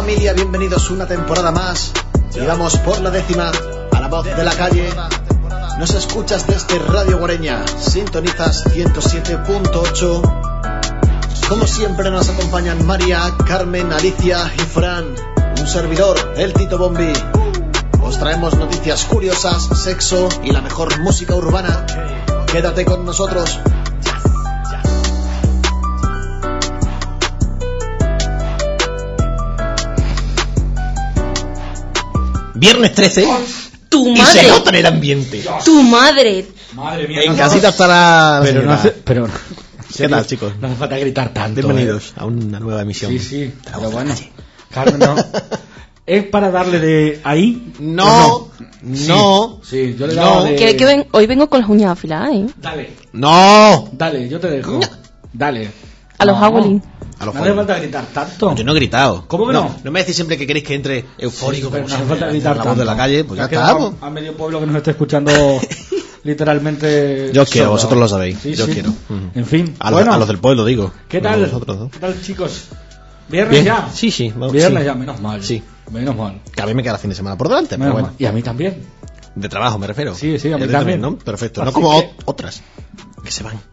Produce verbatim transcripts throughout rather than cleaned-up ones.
familia, bienvenidos una temporada más. Y vamos por la décima a la voz de la calle. Nos escuchas desde Radio Guareña, sintonizas ciento siete punto ocho. Como siempre nos acompañan María, Carmen, Alicia y Fran. Un servidor, el Tito Bombi. Os traemos noticias curiosas, sexo y la mejor música urbana. Quédate con nosotros. Viernes trece. Tu y madre. se nota en el ambiente. Tu madre. Madre mía. En no, casita estará. Pero no hace, pero ¿Qué tal, chicos? No hace falta gritar tanto. Bienvenidos ¿eh? a una nueva emisión. Sí, sí. de la Pero voz de bueno. la calle. Carmen, no. ¿Es para darle de ahí? No, Sí. no, Sí, yo le he no. dado de... Que, que ven, hoy vengo con las uñas afiladas, ¿eh? Dale, no. dale, yo te dejo. Dale. A los No. Howling. A los No hace jóvenes. falta gritar tanto. Yo no he gritado. ¿Cómo que no? No me decís siempre que queréis que entre eufórico, Pero como no hace siempre, falta gritar la tanto. voz de la calle, pues ya Es que está. a, pues. a medio pueblo que nos está escuchando literalmente... Yo os quiero, sobrado. vosotros lo sabéis. Sí, Yo sí. quiero. Ujú. En fin, A los, bueno, a los del pueblo digo. ¿qué No tal? a vosotros, ¿no? ¿Qué tal, chicos? ¿Viernes Bien. ya? Sí, sí. vamos- Viernes sí. ya, menos mal. Sí. Menos mal. Que a mí me queda el fin de semana por delante, Menos pero bueno. mal. Y a mí también. De trabajo me refiero. Sí, sí, a mí Es de también. ¿no? Perfecto. No Así como que- ot- otras que se van.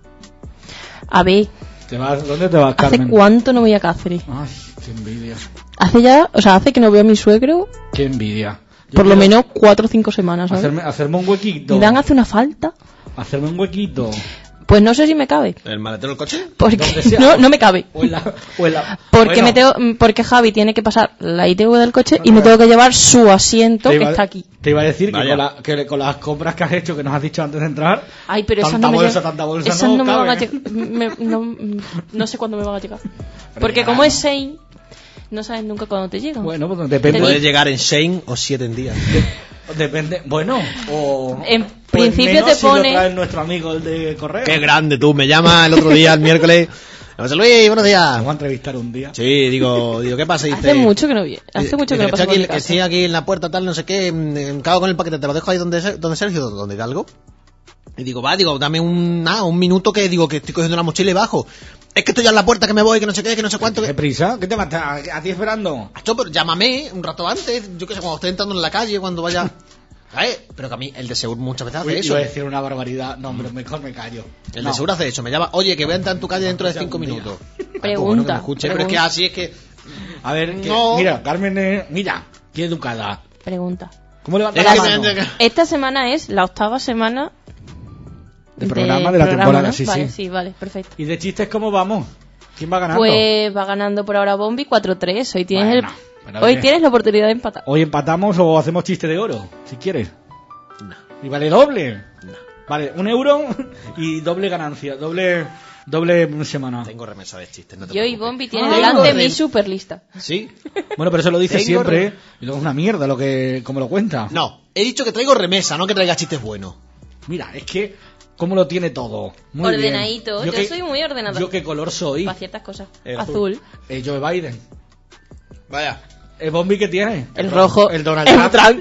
A ver, ¿Te vas? ¿Dónde te vas, ¿hace Carmen? cuánto no voy a Cáceres? Ay, qué envidia. Hace ya, o sea, hace que no veo a mi suegro Qué envidia. Yo por lo quiero menos cuatro o cinco semanas, ¿sabes? Hacerme, hacerme un huequito. Me dan hace una falta. Hacerme un huequito. Pues no sé si me cabe. ¿El maletero del coche? Porque Donde sea. no, no me cabe. O en la, o en la- Porque bueno, me tengo, porque Javi tiene que pasar la I T V del coche y me tengo que llevar su asiento te que iba- está aquí. Te iba a decir que Vaya. con, la- que con las compras que has hecho, que nos has dicho antes de entrar, Ay, pero esas tanta no me bolsa, llegan- tanta bolsa esas no no me van a cabe. llegar. me- no, no sé cuándo me van a llegar. Porque llegarán, como ¿no? es seis, no sabes nunca cuándo te llegan. bueno, pues depende. Puede llegar en Shane o siete en día. Depende, bueno, o... En o principio menos te si lo pone- trae nuestro amigo el de correo. Qué grande tú. Me llama el otro día, el miércoles. José Luis, buenos días. Vamos a entrevistar un día. Sí, digo, digo, ¿qué pasa? Dice, Hace mucho que no vi. Hace mucho que no estoy paso aquí, por mi que casa. estoy aquí en la puerta, tal, no sé qué. Me cago con el paquete, te lo dejo ahí donde, donde Sergio, donde Hidalgo. Y digo, va, digo, dame un, nada, un minuto que digo que estoy cogiendo la mochila y bajo. Es que estoy ya en la puerta, que me voy, que no sé qué, que no sé cuánto. ¿Qué Que... prisa? ¿Qué te vas a, a ti esperando? Acho, pero llámame un rato antes. Yo qué sé, cuando esté entrando en la calle, cuando vaya. ¿Sabes? Pero que a mí el de Segur muchas veces hace Uy, eso. iba a decir una barbaridad. No, hombre, mejor me callo. El No. de Segur hace eso. Me llama, oye, que voy a entrar en tu calle dentro de Ya cinco un día. minutos. Pregunta, Ah, pues bueno, que me escuche, pero es que pregunta. así es que. A ver, que- No. mira, Carmen es... Mira, qué educada. Pregunta. ¿Cómo levanta Es la que mano? me- Esta semana es la octava semana De programa de la temporada, sí, vale, sí. sí, vale, perfecto. ¿Y de chistes cómo vamos? ¿Quién va ganando? Pues va ganando por ahora Bombi cuatro tres. Hoy tienes Bueno, el- pero hoy ¿qué? tienes la oportunidad de empatar. Hoy empatamos o hacemos chiste de oro, si quieres. ¿Y vale doble? Vale, un euro y doble ganancia, doble doble semana. Tengo remesa de chistes, no te Yo y preocupes. Bombi tienen Ah, delante rem- mi superlista. ¿Sí? Bueno, pero eso lo dice Tengo siempre, re- y luego es una mierda lo que como lo cuenta. No, he dicho que traigo remesa, no que traiga chistes buenos. Mira, es que cómo lo tiene todo. Muy bien. Ordenadito. Yo, qué- soy muy ordenada. ¿Yo qué color soy? Para ciertas cosas. El Azul. Eh, Joe Biden. Vaya. ¿El Bombi que tiene? El rojo. El Donald el Trump.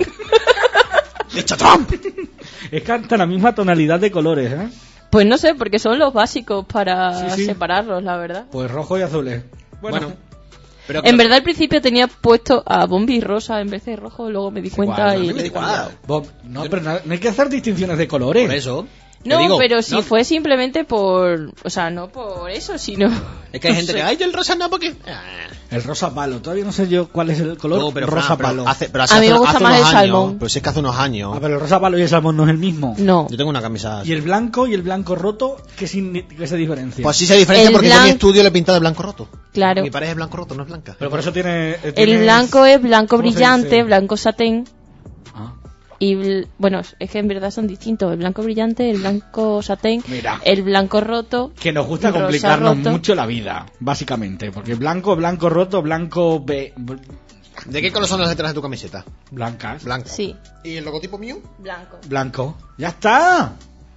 ¡Dicho Trump! Es que hasta la misma tonalidad de colores, ¿eh? Pues no sé, porque son los básicos para Sí, sí. separarlos, la verdad. Pues rojo y azules. Bueno, Bueno, pero En verdad al principio tenía puesto a Bombi rosa en vez de rojo, luego me di cuenta igual, y... a mí me da igual. Bob, no, pero no, no hay que hacer distinciones de colores. Por eso. No, te digo, pero si no, fue simplemente por... O sea, no por eso, sino... Es que hay no gente sé. que, ay, yo el rosa no, porque. Ah. El rosa palo. Todavía no sé yo cuál es el color No, pero, rosa Fran, pero palo. hace- pero hace- A mí me hace- gusta hace más unos el años, salmón. Pues es que hace unos años. Ah, pero el rosa palo y el salmón no es el mismo. No. Yo tengo una camisa. ¿Y el blanco y el blanco roto qué, signi- qué se diferencia? Pues sí se diferencia El porque yo en mi blan- estudio le he pintado de blanco roto. Claro. Mi pareja es blanco roto, no es blanca. Pero por eso tiene... eh, El tiene- blanco es blanco ¿cómo se brillante, dice? blanco satén. Ah. Y bl- bueno, es que en verdad son distintos. El blanco brillante, el blanco satén, Mira. el blanco roto. Que nos gusta rosa complicarnos roto. mucho la vida, básicamente. Porque blanco, blanco roto, blanco... Be... ¿De qué color son las letras de tu camiseta? Blancas. Blanco. Sí, ¿Y el logotipo mío? blanco. Blanco. ¡Ya está!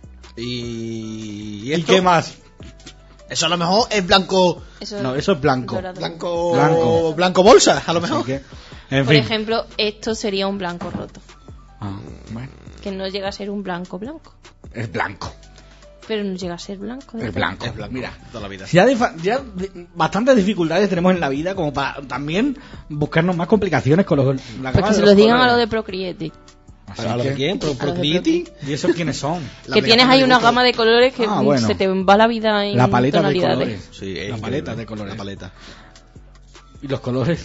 ¿Y, ¿Y, esto? qué más? Eso a lo mejor es blanco. Eso, No, eso es blanco. dorado. Blanco. Blanco. Blanco bolsa, a lo Así mejor. que, en Por fin. ejemplo, esto sería un blanco roto. Ah, bueno, Que no llega a ser un blanco blanco. es blanco. Pero no llega a ser blanco. El blanco. Es blanco, Mira, toda la vida. ya, de, ya de, bastantes dificultades tenemos en la vida como para también buscarnos más complicaciones con los, la Pues gama que se de lo los digan a colores. lo de Procreate. Así ¿A lo de que- quién? ¿Pro, A los de Procreate? ¿Y esos quiénes son? La Que mega tienes ahí de una gusto. gama de colores que Ah, mm, bueno. se te va la vida en La paleta de tonalidades. colores. Sí, es La increíble. paleta de colores. La paleta. Y los colores.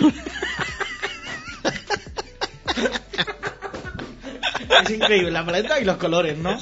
Es increíble, la paleta y los colores, ¿no?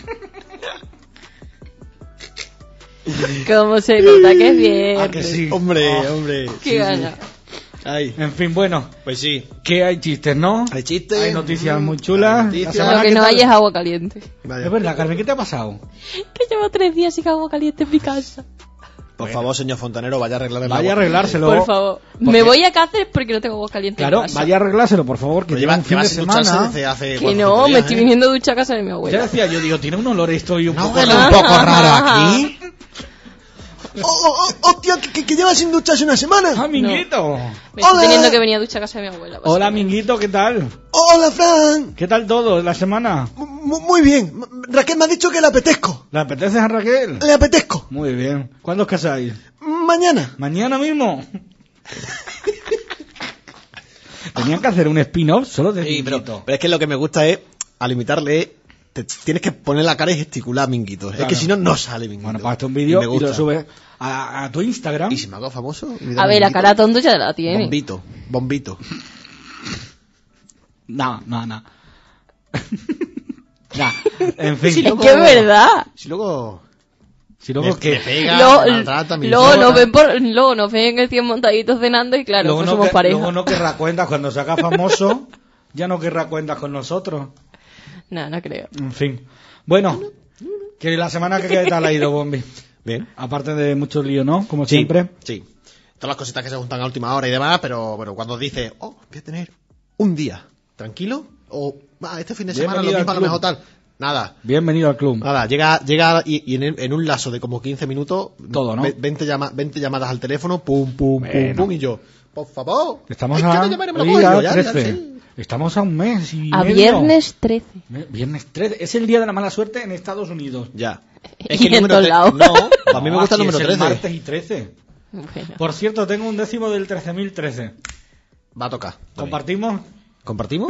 Como se nota que es bien. Ah, que sí. Hombre, Oh. hombre. Qué Sí, gana. sí. Ay, En fin, bueno, pues sí. que hay chistes, ¿no? Hay chistes. Hay noticias Mm, muy chulas. hay noticias. La semana Lo que ¿qué no tal? hay es agua caliente. Vaya. Es verdad, Carmen, ¿qué te ha pasado? Que llevo tres días sin agua caliente en mi casa. Por favor, señor fontanero, vaya a arreglar el Vaya a agua. arreglárselo. Por favor. porque- Me voy a Cáceres porque no tengo agua caliente Claro, en casa. vaya a arreglárselo, por favor, que Pero lleva lleva, un fin lleva de sin ducharse semana. desde hace Que cuatro, no, cinco me días, estoy ¿eh? viniendo a ducha a casa de mi Ya abuela. decía yo, digo, tiene un olor esto y un ¿No poco huele raro. un poco raro aquí? ¡Oh, oh, oh, hostia, que, que lleva sin ducharse una semana! ¡Ah, Minguito! Me estoy Hola. teniendo que venir a ducha a casa de mi abuela. Hola, básicamente. Minguito, ¿qué tal? ¡Hola, Fran! ¿Qué tal todo la semana? M- muy bien. M- Raquel me ha dicho que le apetezco. ¿Le apetece a Raquel? Le apetezco. Muy bien. ¿Cuándo os casáis? Mañana. ¿Mañana mismo? Tenían que hacer un spin-off solo de Sí, pero, Minguito. pero es que lo que me gusta es, al imitarle, te tienes que poner la cara y gesticular, Minguito. Es Claro. que si no, no sale Minguito. Bueno, pues hazte un vídeo me y, gusta. lo subes a, a tu Instagram. ¿Y si me hago famoso? A ver, la cara tonto ya la tiene. Bombito, bombito. No, no, no. Ya, en fin. Sí, Es luego- que es verdad. Si luego... Si luego me, que... me pega, Luego, me maltrata, me luego, insulta. nos ven por, luego nos ven en el cien montaditos cenando y claro, luego, pues no somos que- pareja. luego no querrá cuentas cuando se haga famoso. Ya no querrá cuentas con nosotros. No, no creo. En fin. Bueno, que la semana que qué tal ha ido, Bombi. Bien. Aparte de mucho lío, ¿no? Como Sí, siempre. Sí. Todas las cositas que se juntan a última hora y demás, pero, pero cuando dices, oh, voy a tener un día tranquilo, o va, este fin de semana lo Bienvenido mismo a al lo mejor club. tal. Nada. Bienvenido al club. Nada, llega, llega y, y en, en un lazo de como quince minutos, Todo, ¿no? ve- veinte, llama- veinte llamadas al teléfono, pum, pum, pum, Bueno. pum, y yo, por favor. Estamos es que a, me llaman y me lo hoy cojo yo, a ya, ya, trece. sí. Estamos a un mes y A medio. viernes trece. Viernes trece. Es el día de la mala suerte en Estados Unidos. Ya. Y el en número todos tre- lados. No, a mí me No, gusta el aquí número es trece. martes y trece. Bueno. Por cierto, tengo un décimo del trece mil trece. Va a tocar. ¿Compartimos? ¿Compartimos?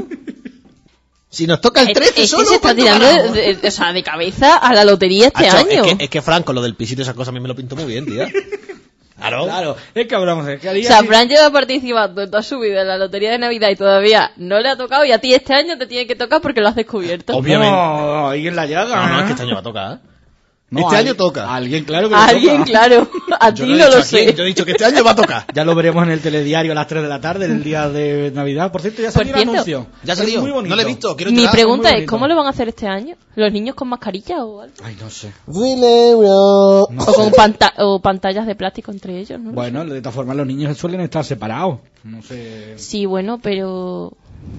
Si nos toca el trece es, es solo, que se está ¿cuánto tirando ganamos? de, de- o sea, de cabeza a la lotería este Acho, año. Es que, es que Franco, lo del pisito y esas cosas a mí me lo pinto muy bien, tía. Claro. Claro, es que hablamos de que O haría sea, si- Fran lleva participando en toda su vida en la lotería de Navidad y todavía no le ha tocado y a ti este año te tiene que tocar porque lo has descubierto. Obviamente. No, ahí en la llaga. No, no, ¿eh? es que este año va a tocar, ¿eh? No, este a año alguien- toca. a alguien, claro que le A alguien, toca. claro. A Yo ti he no dicho lo a quién, sé. Yo he dicho que este año va a tocar. Ya lo veremos en el telediario a las tres de la tarde del día de Navidad. Por cierto, ya Por salió el cierto, anuncio. Ya Es salió. muy bonito. No lo he visto. Quiero Mi entrar. pregunta muy es, bonito. ¿cómo lo van a hacer este año? ¿Los niños con mascarilla o algo? Ay, no sé. No. No O con sé. panta- o pantallas de plástico entre ellos, ¿no? Bueno, de todas formas, los niños suelen estar separados. No sé. Sí, bueno, pero...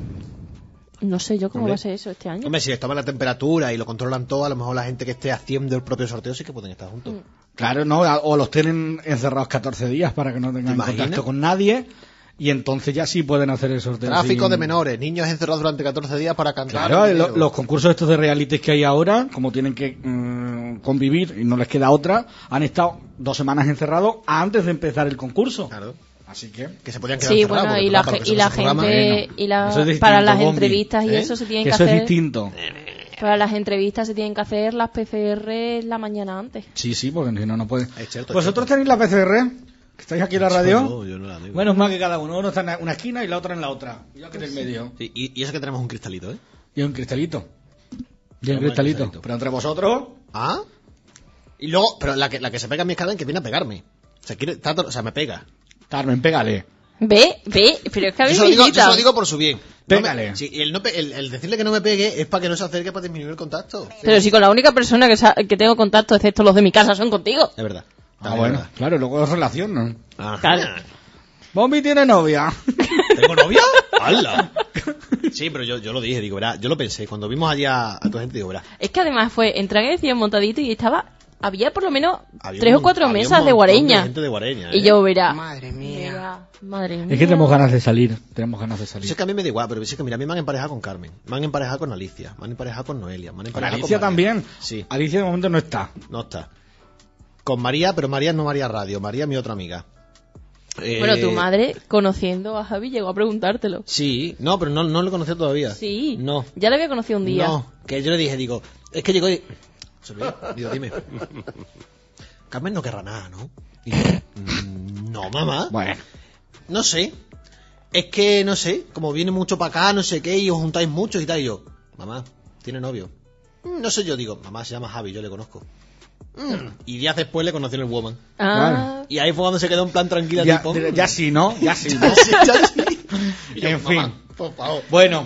No sé yo cómo Hombre. va a ser eso este año. Hombre, si les toman la temperatura y lo controlan todo, a lo mejor la gente que esté haciendo el propio sorteo sí que pueden estar juntos. Mm. Claro, no, o los tienen encerrados catorce días para que no tengan imaginas? contacto con nadie. Y entonces ya sí pueden hacer el sorteo. Tráfico sin- de menores, niños encerrados durante catorce días para cantar. Claro, el lo- video. los concursos estos de realities que hay ahora, como tienen que mm, convivir y no les queda otra, han estado dos semanas encerrados antes de empezar el concurso. Claro. Así que, Que se podían quedar Sí, encerrados, bueno, porque y la, para lo ge- que y son la esos programas, gente, bueno, y la, eso es distinto, para las Bombi. entrevistas y ¿Eh? eso se tienen que que eso es hacer, distinto. para las entrevistas se tienen que hacer las P C R la mañana antes. Sí, sí, porque si no, no pueden. Es cierto, es ¿Vosotros cierto. tenéis la P C R? ¿Que estáis aquí en la radio? No, yo no la tengo. Bueno, es más que cada uno. Uno está en una esquina y la otra en la otra. Y yo aquí en el medio. Sí, y, y eso que tenemos un cristalito, ¿eh? Y un cristalito. Y un Tenemos cristalito. cristalito. Pero entre vosotros... Ah. Y luego, pero la que, la que se pega en mi escala que viene a pegarme. O sea, quiere, está to- o sea, me pega. Carmen, pégale. Ve, ve, pero es que a Yo mí se, me lo digo, yo irrita. se lo digo por su bien. No me- Pégale. sí, y el, no pe- el, el decirle que no me pegue es para que no se acerque para disminuir el contacto. Pero si con la única persona que, sa- que tengo contacto, excepto los de mi casa, son contigo. Es verdad. Ah, También bueno. es verdad. Claro, luego es relación, ¿no? Ajá. Claro. Bombi tiene novia. ¿Tengo novia? ¡Hala! Sí, pero yo, yo lo dije, digo, verá, yo lo pensé. Cuando vimos allá a tu gente, digo, verá. Es que además fue entrar en el cien montadito y estaba había por lo menos Había tres un o cuatro mon- había un mesas de montón guareña. gente de Guareña, Y ¿eh? yo verá. Madre mía. Verá, madre mía. Es que tenemos ganas de salir. Tenemos ganas de Si salir. es que a mí me da igual, pero es que mira, a mí me han emparejado con Carmen, me han emparejado con Alicia, me han emparejado con Noelia, me han Con emparejado Alicia con María. también. Sí, Alicia de momento no está. no está. Con María, pero María no María Radio, María es mi otra amiga. Eh, Bueno, tu madre, conociendo a Javi, llegó a preguntártelo. Sí, no, pero no, no lo conocía todavía. Sí. No. Ya lo había conocido un día. No, que yo le dije, digo, es que llegó y... Se lo digo, digo, dime. Carmen no querrá nada, ¿no? Y yo, "Mm, no, mamá. Bueno. No sé. Es que, no sé, como viene mucho para acá, no sé qué, y os juntáis mucho y tal, y yo, mamá, ¿tiene novio? "Mm, No sé, yo digo, mamá se llama Javi, yo le conozco. "Mm". Y días después le conocí en el Woman. Ah, Y ahí fue cuando se quedó en plan tranquila, Ya, tipo... ya sí, ¿no? Ya sí, ¿no? sí, ya sí. Y yo, En fin. "Mamá, por favor". Bueno,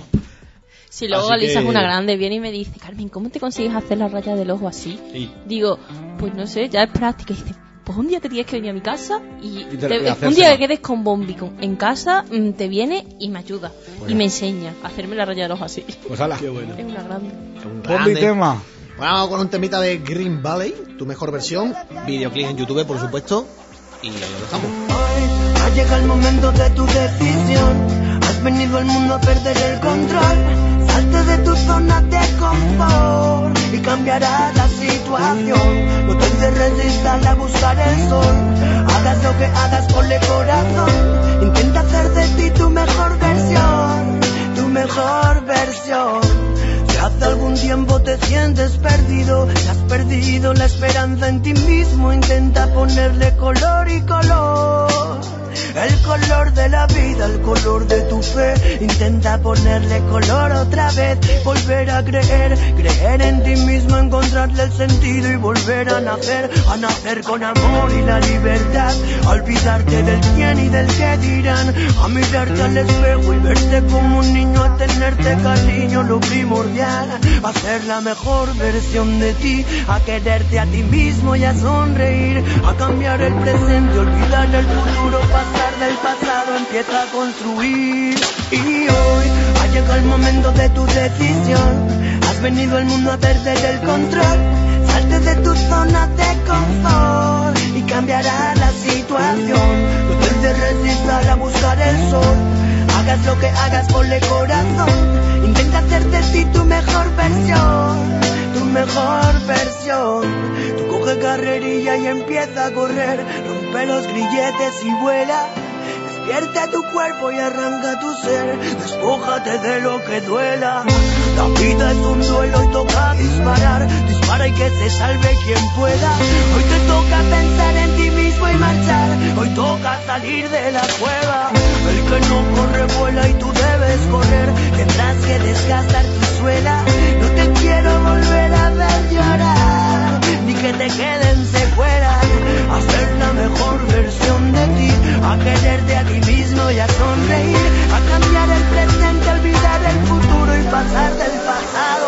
si luego Así Alisa que- es una grande, viene y me dice, Carmen, ¿cómo te consigues hacer la raya del ojo así? sí. Digo, pues no sé, ya es práctica. Y dice, pues un día te tienes que venir a mi casa y, Y te- te- y un hacérsela. día que quedes con Bombi con- en casa, mm, te viene y me ayuda. Bueno. Y me enseña a hacerme la raya del ojo así. Pues ala. Es una grande. Un Pon mi grande. tema. Bueno, vamos con un temita de Green Valley, tu mejor versión, videoclip en YouTube, por supuesto, y ahí lo dejamos. Hoy ha llegado el momento de tu decisión. Has venido al mundo a perder el control. Salte de tu zona de confort y cambiará la situación. No te resistas a buscar el sol. Hagas lo que hagas, ponle corazón. Intenta hacer de ti tu mejor versión, tu mejor versión. Si hace algún tiempo te sientes perdido, te has perdido la esperanza en ti mismo, intenta ponerle color y color. El color de la vida, el color de tu fe, intenta ponerle color otra vez, volver a creer, creer en ti mismo, encontrarle el sentido y volver a nacer, a nacer con amor y la libertad, a olvidarte del quién y del qué dirán, a mirarte al espejo y verte como un niño, a tenerte cariño, lo primordial, a ser la mejor versión de ti, a quererte a ti mismo y a sonreír, a cambiar el presente, olvidar el futuro, pasar del pasado, empieza a construir. Y hoy ha llegado el momento de tu decisión. Has venido al mundo a perder el control. Salte de tu zona de confort y cambiará la situación. No te resistas a buscar el sol. Hagas lo que hagas, ponle corazón. Intenta hacer de ti tu mejor versión, tu mejor versión. Tú coge carrerilla y empieza a correr. Rompe los grilletes y vuela. Despierta tu cuerpo y arranca tu ser. Despójate de lo que duela. La vida es un duelo y toca disparar. Dispara y que se salve quien pueda. Hoy te toca pensar en ti mismo y marchar. Hoy toca salir de la cueva. El que no corre vuela y tú debes correr. Tendrás que desgastar tu suela. No te quiero volver a ver llorar, ni que te queden secuelas. A ser la mejor versión de ti, a quererte a ti mismo y a sonreír, a cambiar el presente, a olvidar el futuro y pasar del pasado.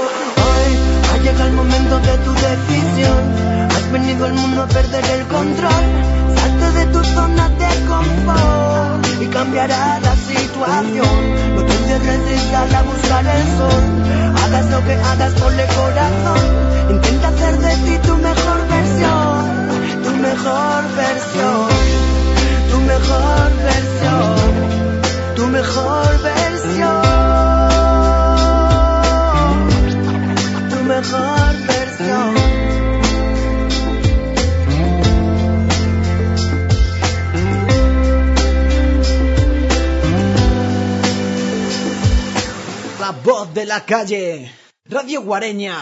Hoy ha llegado el momento de tu decisión. Has venido al mundo a perder el control. Salte de tu zona de confort y cambiará la situación. No te resistas a buscar el sol. Hagas lo que hagas, ponle corazón. Intenta hacer de ti tu mejor versión, tu mejor versión, tu mejor versión, tu mejor versión, tu mejor versión. La voz de la calle, Radio Guareña.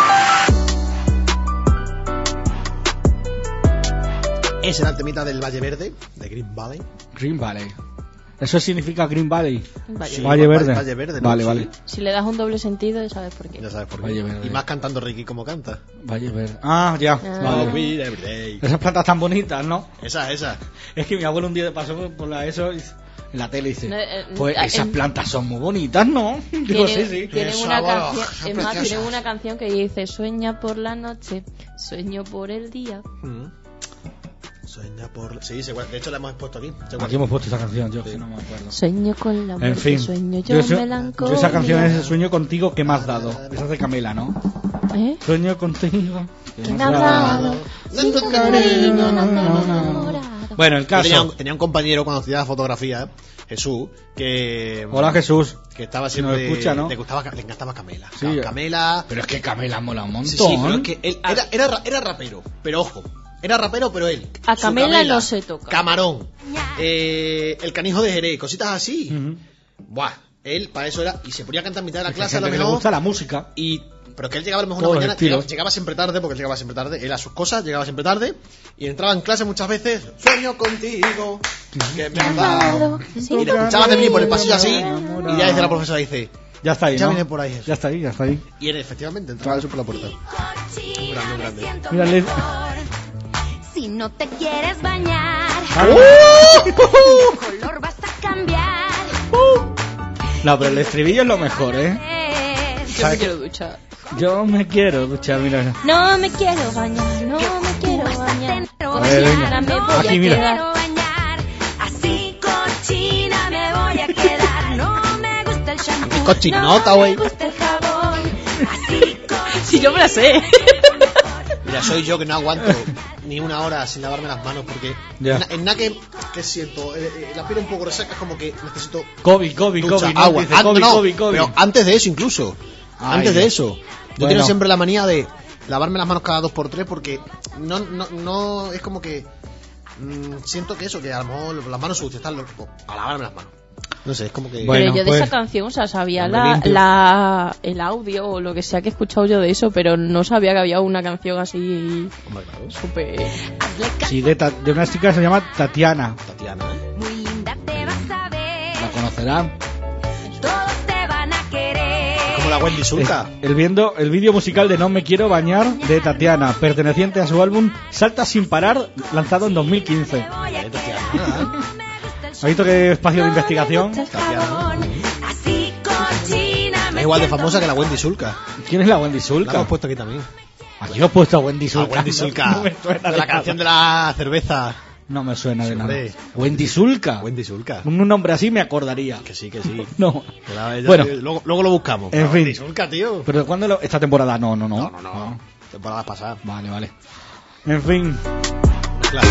Ese era el temita del Valle Verde, de Green Valley. Green Valley. ¿Eso significa Green Valley? Valle Sí, Valle Verde. Valle Verde, ¿no? Vale, Sí. vale. Si le das un doble sentido, ya sabes por qué. Ya sabes por qué. Valle Verde. Y más cantando Ricky como canta. Valle Verde. Ah, ya. Ah. Vale. Be every day. Esas plantas tan bonitas, ¿no? Esa, esa. Es que mi abuelo un día pasó por- por la eso y en la tele y dice, No, eh, pues eh, esas en- plantas son muy bonitas, ¿no? Digo, sí, Tienen, sí. tienen Eso, una bueno, canción, son es más, preciosas. tienen una canción que dice sueña por la noche, sueño por el día. Mm. Sueña por... Sí, se guarda. De hecho la hemos expuesto aquí. Se guarda. Aquí hemos puesto esa canción, yo que no me acuerdo. Sueño con la muerte, En fin, sueño yo, yo, melancolía. yo esa canción es el sueño contigo que me has dado. Esa es de Camela, ¿no? ¿Eh? Sueño contigo que me ha dado, sin tu cariño no me he enamorado. Bueno, el Yo tenía, caso. un, tenía un compañero cuando hacía fotografía, ¿eh? Jesús, que Hola, Jesús. que estaba Si nos siempre escucha, ¿no? le gustaba, le encantaba Camela. Sí. Camela. Pero es que Camela mola un montón. Sí, sí, pero es que él era, era, ra- era rapero, pero ojo, era rapero, pero él. A su Camela no se toca. Camarón, eh, el canijo de Jerez, cositas así. Ujú. Buah, él para eso era, y se ponía a cantar en mitad de la Es que clase a hay lo gente que le mejor. gusta la música. Y, pero que él llegaba a lo mejor Todos una los mañana, estilos. llegaba, llegaba siempre tarde, porque él llegaba siempre tarde, él a sus cosas, llegaba siempre tarde, y entraba en clase muchas veces, sueño contigo, que me has dado. Y le escuchabas de venir por el pasillo así, y ya dice la profesora, dice, Ya está ahí, ya ¿no? viene por ahí Jesús. Ya está ahí, ya está ahí. Y él efectivamente entraba eso por la puerta. Un grande, un grande. Mírale. Si no te quieres bañar, Ah, el color vas a cambiar. No, pero el estribillo es lo mejor, ¿eh? Es- Yo me quiero duchar. Yo me quiero duchar, mira. No me quiero bañar, no me quiero bañar. A ver, venga. Ahora me voy Aquí, a mira. quedar. quiero bañar, así cochina me voy a quedar. No me gusta el shampoo, Qué cochinota, no güey. me gusta el jabón. Así cochina. Si yo me la sé. Mira, soy yo que no aguanto ni una hora sin lavarme las manos, porque Ya. en, en nada que, que siento, eh, eh, la piel un poco reseca, es como que necesito COVID, COVID, ducha, COVID, no, agua. dice An- COVID, no, COVID, COVID. pero antes de eso incluso, Ay, antes de Dios. eso. Yo Bueno. tengo siempre la manía de lavarme las manos cada dos por tres, porque no, no, no es como que mm, siento que eso, que a lo mejor las manos sucias, tal, a lavarme las manos. No sé, es como que... Bueno, pero yo de pues, esa canción, o sea, sabía hombre, la, limpio. la, el audio o lo que sea que he escuchado yo de eso, pero no sabía que había una canción así Hombre, claro. súper... Hazle caso, Sí, de, ta- de una chica que se llama Tatiana. Tatiana, ¿eh? muy linda te vas a ver. La conocerán. Todos te van a querer. Como la Wendy Sulca. Eh, El, viendo, el vídeo musical de No me quiero bañar de Tatiana, perteneciente a su álbum Salta sin parar, lanzado en dos mil quince. Me voy a Eh, quedar. Tatiana, ¿eh? No me gusta el ¿Has visto qué espacio de investigación? No me gusta el jabón. Así cochina me Es igual de siento famosa que la Wendy Sulca. ¿Quién es la Wendy La Sulca? hemos puesto aquí también. Aquí lo he puesto a Wendy La Sulca. Wendy No- Sulca. No, me suena de de la canción de la cerveza. No me suena de nada. Hombre. Wendy Sulca. Wendy Sulca. Con un nombre así me acordaría. Que sí, que sí. No. Que la- ya- Bueno. luego, luego lo buscamos. En La fin. Wendy Sulca, tío. ¿Pero cuándo lo- esta temporada? No, no, no. No, no, no. Temporada pasada. Vale, vale. En fin. Claro.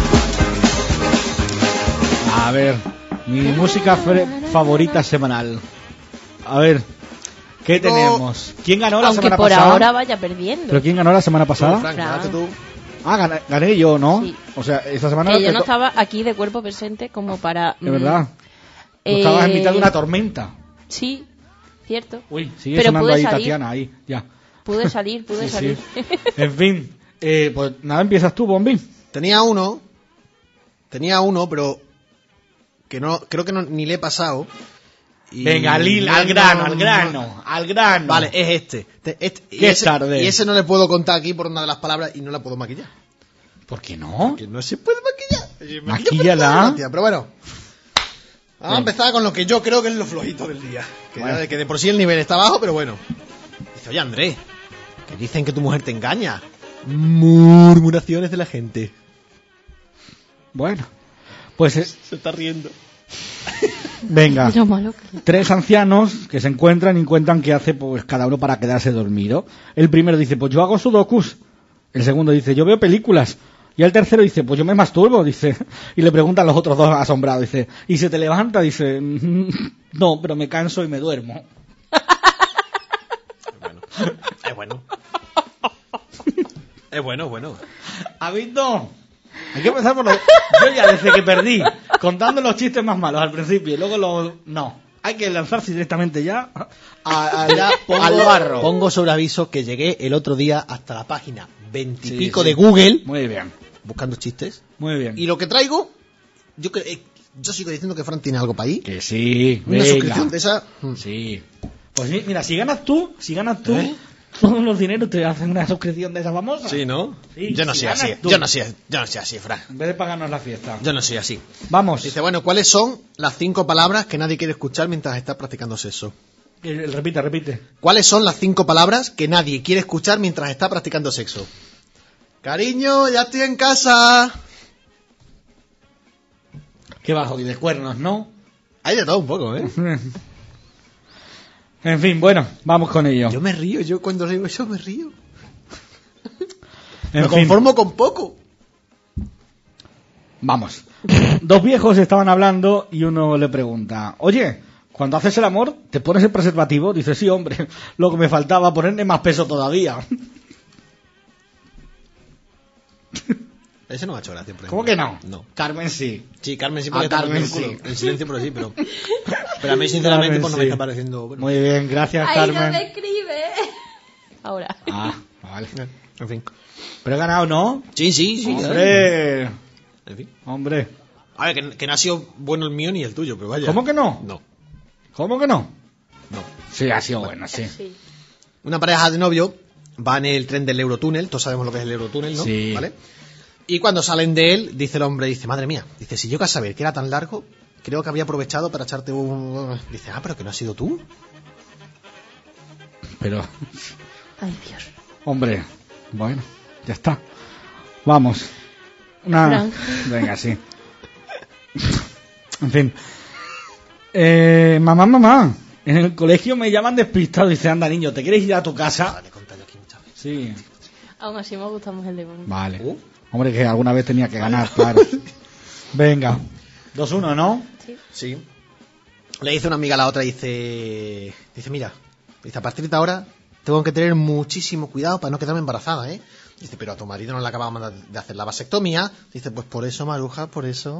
A ver. Mi música fre- favorita semanal. A ver. ¿Qué Tengo- tenemos? ¿Quién ganó la Aunque semana por pasada? ahora vaya perdiendo. ¿Pero quién ganó la semana Tú, pasada? Frank, Fran. ganaste tú. Ah, gané, gané yo, ¿no? Sí. O sea, esta semana... Que yo te no to- estaba aquí de cuerpo presente como para... De mm, verdad. Tú eh, estabas en mitad de una tormenta. Sí, cierto. Uy, sigue Pero sonando pude ahí salir. Tatiana, ahí, ya. Pude salir, pude Sí, salir. sí. En fin, eh, pues nada, empiezas tú, Bombi. Tenía uno. Tenía uno, pero. Que no. Creo que no, ni le he pasado. Y- Venga, Lil, no, al grano, no, al no. grano, al grano. Vale, es este. Te- este- y Qué ese, tarde. Y ese no le puedo contar aquí por una de las palabras y no la puedo maquillar. ¿Por qué no? Que no se puede maquillar. Se maquilla Maquíllala. por gracia, Pero bueno. Vamos a Bien. empezar con lo que yo creo que es lo flojito del día. Que, Bueno. ya- que de por sí el nivel está bajo, pero bueno. Dice, oye Andrés, que dicen que tu mujer te engaña. Murmuraciones de la gente. Bueno, pues eh, Se está riendo. venga. Lo malo que- Tres ancianos que se encuentran y cuentan qué hace pues cada uno para quedarse dormido. El primero dice, pues yo hago sudokus. El segundo dice, yo veo películas. Y el tercero dice, pues yo me masturbo, dice. Y le preguntan los otros dos asombrados, dice, ¿y se te levanta? Dice, "Mm, no, pero me canso y me duermo. Es bueno. Es bueno, es bueno. ¿Has visto? Hay que empezar por lo... Yo ya desde que perdí, contando los chistes más malos al principio y luego los... No, hay que lanzarse directamente ya a- a- Ya pongo, al barro. pongo sobre aviso que llegué el otro día hasta la página veintipico Sí, sí. de Google Muy bien, buscando chistes. muy bien. Y lo que traigo, yo cre- eh, yo sigo diciendo que Fran tiene algo para ahí. Que sí, Una venga. suscripción de esa. mm, Sí. Pues mi- mira, si ganas tú, si ganas tú, ¿Eh? todos los dineros te hacen una suscripción de esa famosa. Sí, ¿no? Sí, yo no si soy ganas así. tú. Yo no soy, yo no soy así, Fran. En vez de pagarnos la fiesta. Yo no soy así. Vamos. Dice, bueno, ¿cuáles son las cinco palabras que nadie quiere escuchar mientras está practicando sexo? Eh, repite, repite. ¿Cuáles son las cinco palabras que nadie quiere escuchar mientras está practicando sexo? Cariño, ya estoy en casa. Qué bajo y de cuernos, ¿no? Hay de todo un poco, ¿eh? En fin, bueno, vamos con ello. Yo me río, yo cuando digo eso me río. En Me fin. conformo con poco. Vamos. Dos viejos estaban hablando y uno le pregunta, oye, cuando haces el amor, ¿te pones el preservativo? Dice, sí, hombre, lo que me faltaba, ponerle más peso todavía. Ese no me ha hecho gracia. por ¿Cómo ejemplo. que no? No. Carmen sí. Sí, Carmen sí Ah, porque está Carmen por el culo. sí. En silencio, pero sí, pero... Pero a mí, sinceramente, Carmen pues no me sí. está pareciendo... Bueno. Muy bien, gracias, Ay, no Carmen. me escribe. Ahora. Ah, vale. En fin. Pero he ganado, ¿no? Sí, sí, sí. Hombre, En fin. hombre. A ver, que, que no ha sido bueno el mío ni el tuyo, pero vaya. ¿Cómo que no? No, ¿Cómo que no? no. Sí, ha sido bueno, sí. Sí. Una pareja de novio va en el tren del Eurotúnel, todos sabemos lo que es el Eurotúnel, ¿no? Sí. ¿Vale? Y cuando salen de él, dice el hombre, dice, madre mía, dice, si yo que saber que era tan largo, creo que había aprovechado para echarte un... Dice, ah, pero que no has sido tú. Pero, Ay, Dios. hombre, bueno, ya está. Vamos. Una... Fran. Venga, sí. En fin. Eh, mamá, mamá, en el colegio me llaman despistado. Dice, anda, niño, ¿te quieres ir a tu casa? Vale, contarlo aquí muchas veces. Sí. Aún así me gusta más el de Bonnie. Vale. Uh. Hombre, que alguna vez tenía que ganar, claro. Venga. dos uno, ¿no? Sí. Sí. Le dice una amiga a la otra, dice, dice, mira, dice, a partir de ahora tengo que tener muchísimo cuidado para no quedarme embarazada, ¿eh? Dice, pero a tu marido no le acabamos de hacer la vasectomía. Dice, pues por eso, Maruja, por eso.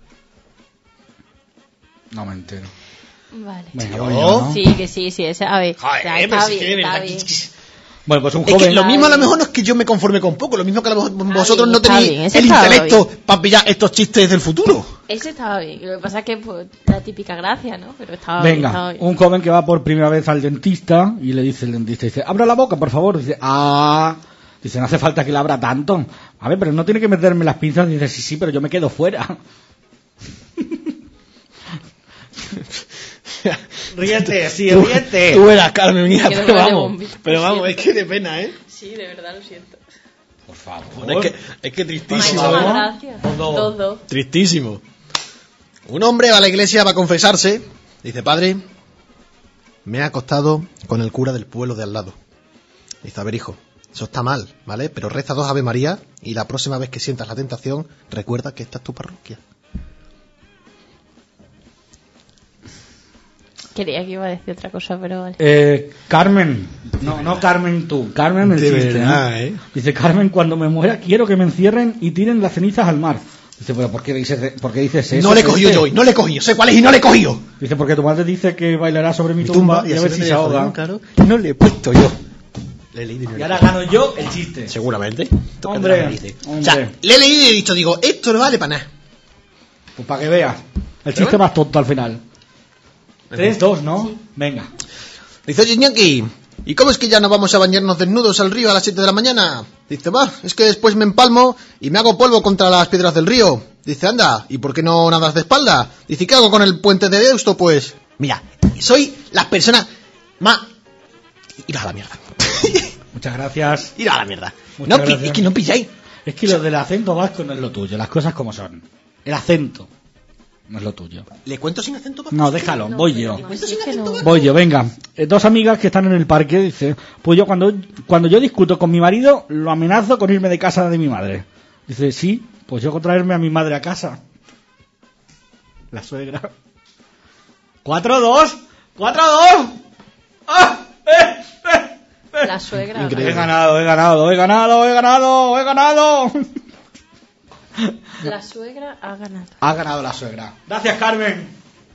No me entero. Vale. Venga, Tío. voy yo, ¿no? Sí, que sí, sí. Ese, a ver. Joder, ya, pero está si es que de bien, está verdad bien. que- Bueno, pues un Es que joven... lo mismo a lo mejor no es que yo me conforme con poco, lo mismo que a lo mejor vosotros bien, no está tenéis bien, ese el estaba intelecto para pillar estos chistes del futuro. Ese estaba bien. Lo que pasa es que, pues, la típica gracia, ¿no? Pero estaba bien, estaba Venga, bien. un joven que va por primera vez al dentista y le dice el dentista, dice, abra la boca, por favor. Dice, ah, dice, no hace falta que la abra tanto. A ver, pero no tiene que meterme las pinzas. Dice, sí, sí, pero yo me quedo fuera. Ríete, sí, ríete. Tú eras Carmen, mía, Quiero pero ver de vamos, Bombi. pero Lo vamos, es siento. que de pena, ¿eh? Sí, de verdad, lo siento. Por favor. Es que, es que Me ha tristísimo, hecho más ¿no? gracia. Dos, dos. Dos, dos. Tristísimo. Un hombre va a la iglesia, va a confesarse. Dice, padre, me he acostado con el cura del pueblo de al lado. Dice, a ver, hijo, eso está mal, ¿vale? Pero reza dos Ave María y la próxima vez que sientas la tentación, recuerda que esta es tu parroquia. Quería que iba a decir otra cosa, pero vale. Eh, Carmen, no, no Carmen tú, Carmen el De chiste, verdad, ¿no? ¿eh? Dice, Carmen, cuando me muera quiero que me encierren y tiren las cenizas al mar. Dice, pero ¿por qué dices, ¿por qué dices eso? No le he cogido Este? yo hoy, no le he cogido, sé cuál es y no le he cogido. Dice, porque tu madre dice que bailará sobre mi Mi tumba, tumba, y a así ver me si se tenía ahoga. jodido, claro. No le he puesto yo. Le he leído y no Y le he ahora puesto. gano yo el chiste. Seguramente. Tócate Hombre, las narices. hombre. O sea, le he leído y he dicho, digo, esto no vale para nada. Pues para que veas. El chiste bueno. más tonto al final. Tres, dos, ¿no? Venga. Dice, oye, Iñaki, ¿y cómo es que ya no vamos a bañarnos desnudos al río a las siete de la mañana? Dice, va, es que después me empalmo y me hago polvo contra las piedras del río. Dice, anda, ¿y por qué no nadas de espalda? Dice, ¿qué hago con el puente de Deusto, pues? Mira, soy la persona más... Ir a la mierda. Muchas gracias. Ir a la mierda. Muchas No, pi- gracias. es que no pilláis. Es que lo del acento vasco no es lo tuyo, las cosas como son. El acento no es lo tuyo. ¿Le cuento sin acento vasco? No, déjalo, No, voy pero yo. no, así es que no. Voy yo, venga. Eh, dos amigas que están en el parque, dice, pues yo cuando, cuando yo discuto con mi marido, lo amenazo con irme de casa de mi madre. Dice, sí, pues yo con traerme a mi madre a casa. La suegra. ¡Cuatro, dos! ¡Cuatro, dos! ¡Ah! ¡Eh! ¡Eh! ¡Eh! La suegra. Increíble. He ganado, he ganado, he ganado, he ganado, he ganado. La suegra ha ganado. Ha ganado la suegra. Gracias, Carmen.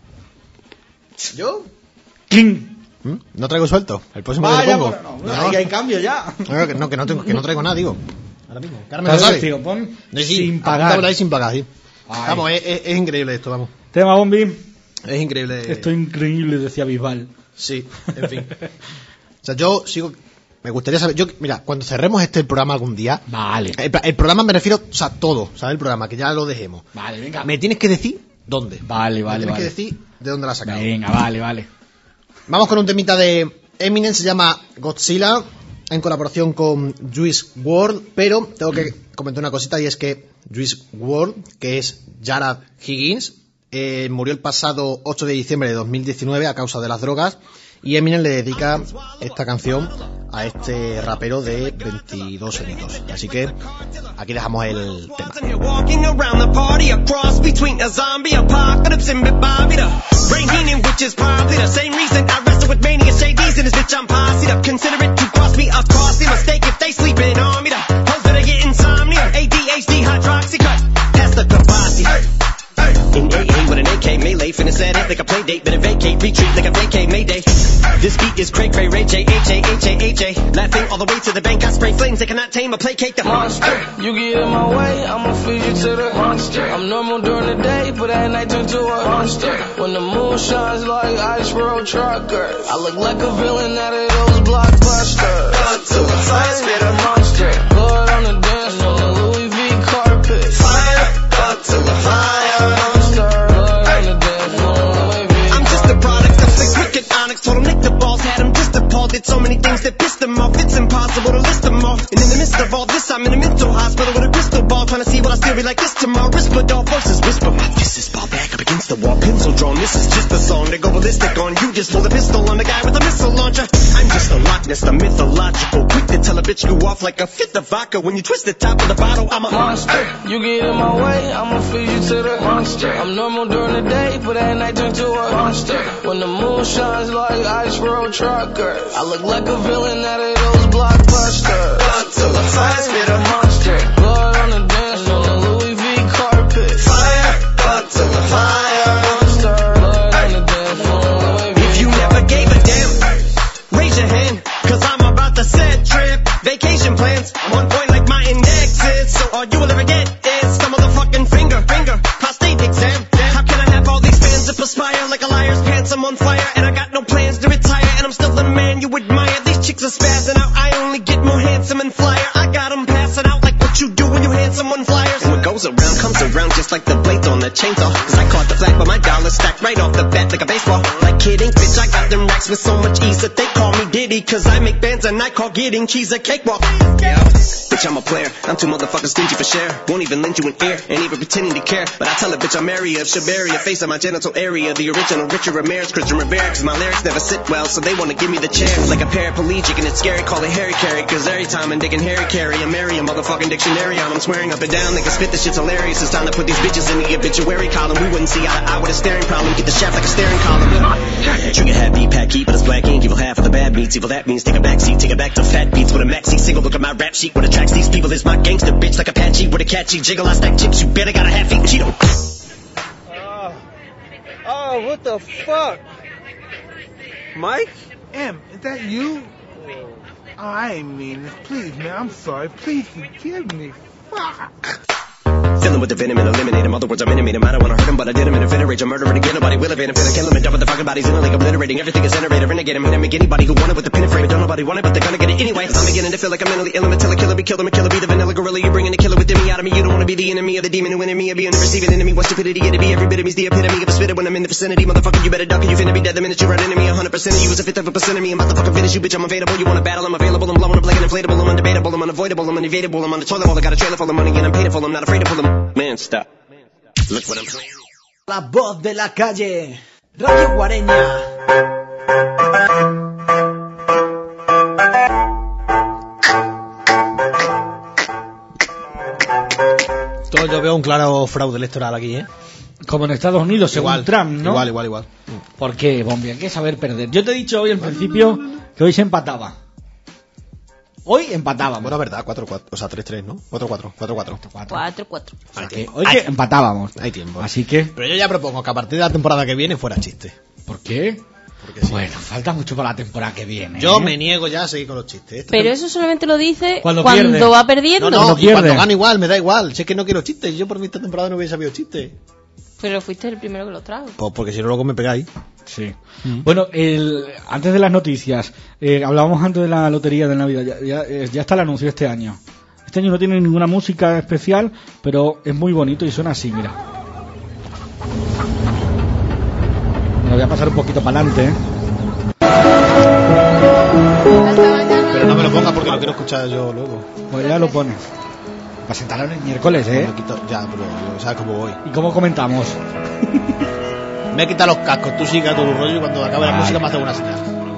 ¿Yo? King. ¿Mm? No traigo suelto. El próximo día Vaya, lo pongo. bueno, no, No, no, no, ahí hay cambio ya. no, que no, que no tengo- que no traigo nada, digo. Ahora mismo. Carmen lo Claro, sabe. tío, pon Sí, sí, sin apúntamela pagar. ahí sin pagar, sí. Ay. Vamos, es, es- es increíble esto, vamos. Tema Bombi. Es increíble. Esto es increíble, decía Bisbal. Sí, en fin. O sea, yo sigo... Me gustaría saber... Yo, mira, cuando cerremos este programa algún día... Vale. El, el programa me refiero, o sea, todo, ¿sabes? El programa, que ya lo dejemos. Vale, venga. Me tienes que decir dónde. Vale, Me vale, tienes vale. que decir de dónde la has sacado. Venga, vale, vale. Vamos con un temita de Eminem, se llama Godzilla, en colaboración con Juice world, pero tengo que comentar una cosita y es que Juice world, que es Jared Higgins, eh, murió el pasado ocho de diciembre de dos mil diecinueve a causa de las drogas Y Eminem le dedica esta canción a este rapero de veintidós años. Así que aquí dejamos el tema. In A A with an A K melee, finish at it like a play date, better vacate, retreat like a vacate, mayday. This beat is cray cray, Ray J, H A, H A, H A. Laughing all the way to the bank, I spray flames, they cannot tame or placate the monster. You get in my way, I'ma feed you to the monster. I'm normal during the day, but at night turn to a monster. When the moon shines like ice road truckers, I look like a villain out of those blockbusters. Gun to the fire, spit a monster. Blood on the dance floor, Louis V carpet. Fire, gun to the fire. Told him lick the balls, had him just appalled. Did so many things that pissed him off. It's impossible to list them all. And in the midst of all this, I'm in a mental hospital with a crystal ball, trying to see what I still be like this tomorrow. Whisper dog versus whisper. My fist is ball back up against the wall, pencil drawn. This is just a song to go ballistic on. You just pull the pistol on the guy with a missile launcher. I'm just a Loch Ness, the mythological. Quick to tell a bitch you off like a fifth of vodka. When you twist the top of the bottle, I'm a monster. You get in my way, I'ma feed you to the monster. I'm normal during the day, but at night turn to a monster. When the moon shines like ice road truckers, I look like a villain out of those blockbusters. Gun to the fire, spit a monster. Blood on the dance floor, Louis V carpet. Fire, gun to the fire. Monster, blood on the dance floor, Louis V. If you never gave a damn, raise your hand, cause I'm about to set trip. Vacation plans, I'm on point like my index is. So all you will ever get is the motherfucking finger, finger, prostate exam. How can I have all these fans that perspire like a liar's pants? I'm on fire and I got no plans to retire, and I'm still the man you admire. These chicks are spazzing out, I only get more handsome and flyer. I got them passing out like what you do when you hand someone flyers. And what goes around comes around just like the blades on the chainsaw. Cause I caught the flag, but my dollar stacked right off the bat like a baseball. Like kidding, bitch, I got them racks with so much ease that they call me Diddy. Cause I make bands and I call getting cheese a cakewalk. Yeah, bitch, I'm a player, I'm too motherfucking stingy for share. Won't even lend you an ear, ain't even pretending to care. But I tell a bitch I'm area of Shabaria, face of my genital area. The original Richard Ramirez, Christian Rivera. Cause my lyrics never sit well, so they wanna give me the chair. Like a paraplegic and it's scary, call it Harry Carry. Cause every time I'm digging Harry Carry, I'm marry a motherfucking dictionary on. I'm swearing up and down, they can spit this shit's hilarious. It's time to put these bitches in the obituary column. We wouldn't see eye to eye with a staring problem. Get the shaft like a staring column. Trigger hat, beat pack, keep, but it's black ink. Evil half of the bad meats, evil that means take a backseat, take it back to fat beats with a maxi single. Look at my rap sheet, what attracts these people is my gangster bitch like Apache with a catchy jiggle. I stack chips, you better got a half eat Cheeto. Oh, oh, what the fuck? Mike? M, is that you? Oh, I ain't mean this. Please, man, I'm sorry. Please forgive me. Fuck. Filling with the venom and eliminate him. Other words, I'm intimate him. I don't want to hurt him, but I did him in a fit of rage. I'm murdering again. Nobody will evade him. Finna kill him and dump the fucking bodies in a lake, obliterating. Everything is generated. Renegade him. Hit him. Make anybody who want it with the pin and frame it. Don't nobody want it, but they're gonna get it anyway. I'm beginning to feel like I'm mentally ill. I'm a killer, killer, be killer, me killer, be the vanilla gorilla. You're bringing the killer within me out of me. You don't want to be the enemy of the demon who in me. I'll be in the receiving enemy. What stupidity it'd be. Every bit of me's the epitome of a spitter when I'm in the vicinity. Motherfucker, you better duck or you finna be dead the minute you run into me. one hundred percent of you is a fifth of a percent of me. I'm about to fucking finish you, bitch. I'm available. You want to battle? I'm available. I'm blowing up like an inflatable. I'm undebatable. I'm unavoidable. I'm unevadable. I'm on the toilet bowl. I got a trailer full of money and I'm paid full. I'm not afraid to pull them. Man, stop. Look what I'm playing. La voz de la calle, Radio Guareña. Todo yo veo un claro fraude electoral aquí, ¿eh? Como en Estados Unidos, según Igual, Trump, ¿no? Igual, igual, igual. Porque, Bombi, hay que saber perder. Yo te he dicho hoy al principio que hoy se empataba. Hoy empatábamos. Bueno, verdad, cuatro cuatro, o sea, tres tres, ¿no? cuatro cuatro, cuatro cuatro. cuatro cuatro. O sea que hoy que empatábamos. Hay tiempo. Así que... Pero yo ya propongo que a partir de la temporada que viene fuera chiste. ¿Por qué? Porque sí. Bueno, falta mucho para la temporada que viene. Yo ¿eh? me niego ya a seguir con los chistes. Esto Pero es... eso solamente lo dice Cuando cuando, pierde. va perdiendo. No, no, Cuando y cuando pierde. gano igual, me da igual. Si es que no quiero chistes. Yo por mi esta temporada no hubiera sabido chistes. Pero fuiste el primero que lo trajo. Pues porque si no luego me pegáis. Sí. Mm. Bueno, el, antes de las noticias, eh, hablábamos antes de la lotería de Navidad. Ya, ya, eh, ya está el anuncio este año. Este año no tiene ninguna música especial, pero es muy bonito y suena así, mira. Me lo voy a pasar un poquito para adelante, ¿eh? Pero no me lo pongas porque lo quiero escuchar yo luego. Pues ya lo pones. Presentarán el miércoles, ¿eh? Me quito, ya, pero yo, ¿sabes cómo voy? ¿Y cómo comentamos? Me he quitado los cascos, tú sigue a tu rollo y cuando acabe la música me haces una señal.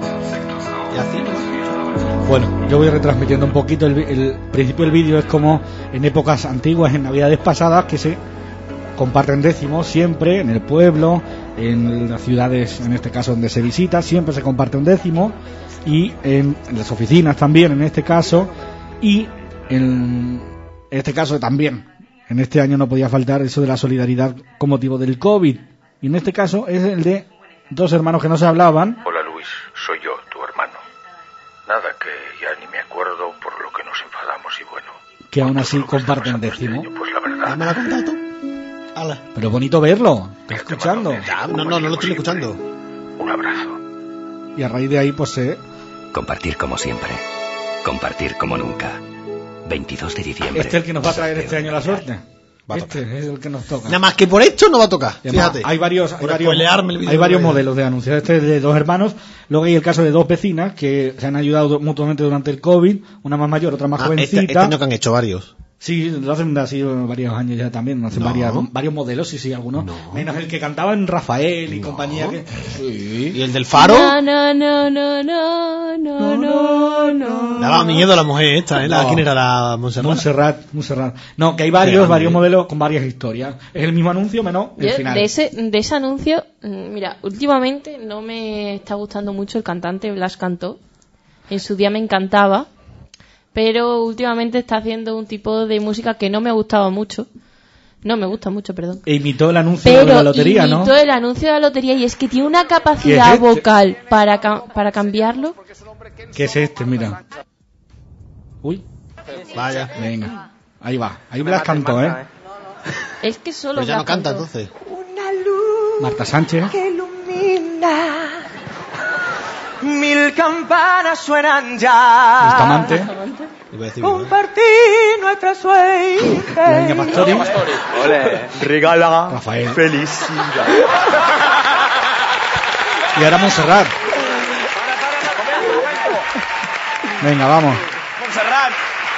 Y así no. Bueno, yo voy retransmitiendo un poquito. El, el principio del vídeo es como en épocas antiguas, en navidades pasadas, que se comparten décimos siempre en el pueblo, en las ciudades, en este caso donde se visita, siempre se comparte un décimo, y en, en las oficinas también, en este caso, y en, en este caso también, en este año no podía faltar eso de la solidaridad con motivo del COVID, y en este caso es el de dos hermanos que no se hablaban. Hola Luis, soy yo, tu hermano. Nada, que ya ni me acuerdo por lo que nos enfadamos y bueno. Que aún así comparten décimo. Pues la verdad. ¿Ya me lo has contado tú? Ala. Pero bonito verlo, ¿estás escuchando? Ya, no, no, no lo estoy escuchando. Un abrazo. Y a raíz de ahí, pues se... Compartir como siempre. Compartir como nunca. veintidós de diciembre. Este es el que nos va a traer este año la suerte. Este es el que nos toca. Nada más que por esto no va a tocar. Además, Fíjate. hay varios, hay Por varios, spoilearme el vídeo hay varios de- modelos de anuncios. Este es de dos hermanos. Luego hay el caso de dos vecinas que se han ayudado mutuamente durante el COVID. Una más mayor, otra más Ah, jovencita. este, este año que han hecho varios. Sí, lo hacen así varios años ya también, hacen No. varias, varios modelos, sí, sí, algunos. Menos el que cantaba en Rafael y compañía. Que... Sí. ¿Y el del Faro? No, no, no, no, no, no, no, no. Daba miedo a la mujer esta, ¿eh? La, No. ¿Quién era la Montserrat? Montserrat, Montserrat. No, que hay varios, Sí, varios sí. modelos con varias historias. Es el mismo anuncio, menos el Yo, final. de ese, de ese anuncio, mm, mira, últimamente no me está gustando mucho el cantante Blas Cantó. En su día me encantaba, pero últimamente está haciendo un tipo de música que no me gustaba mucho. No me gusta mucho, perdón. E imitó el anuncio Pero de la lotería, ¿no? imitó el anuncio de la lotería y es que tiene una capacidad ¿Qué es este? vocal para, ca- para cambiarlo. ¿Qué es este? Mira. Uy. Vaya. Venga. Ahí va. Ahí Blas cantó, ¿eh? Es que solo Pero ya no Blas canta Cantó. entonces. Marta Sánchez. que ilumina. Mil campanas suenan ya. Bustamante. Iba a decir, Compartir nuestra suerte. La niña Pastori. Ole, regala Rafael. felicidad. Y ahora Montserrat. Venga, vamos. Montserrat.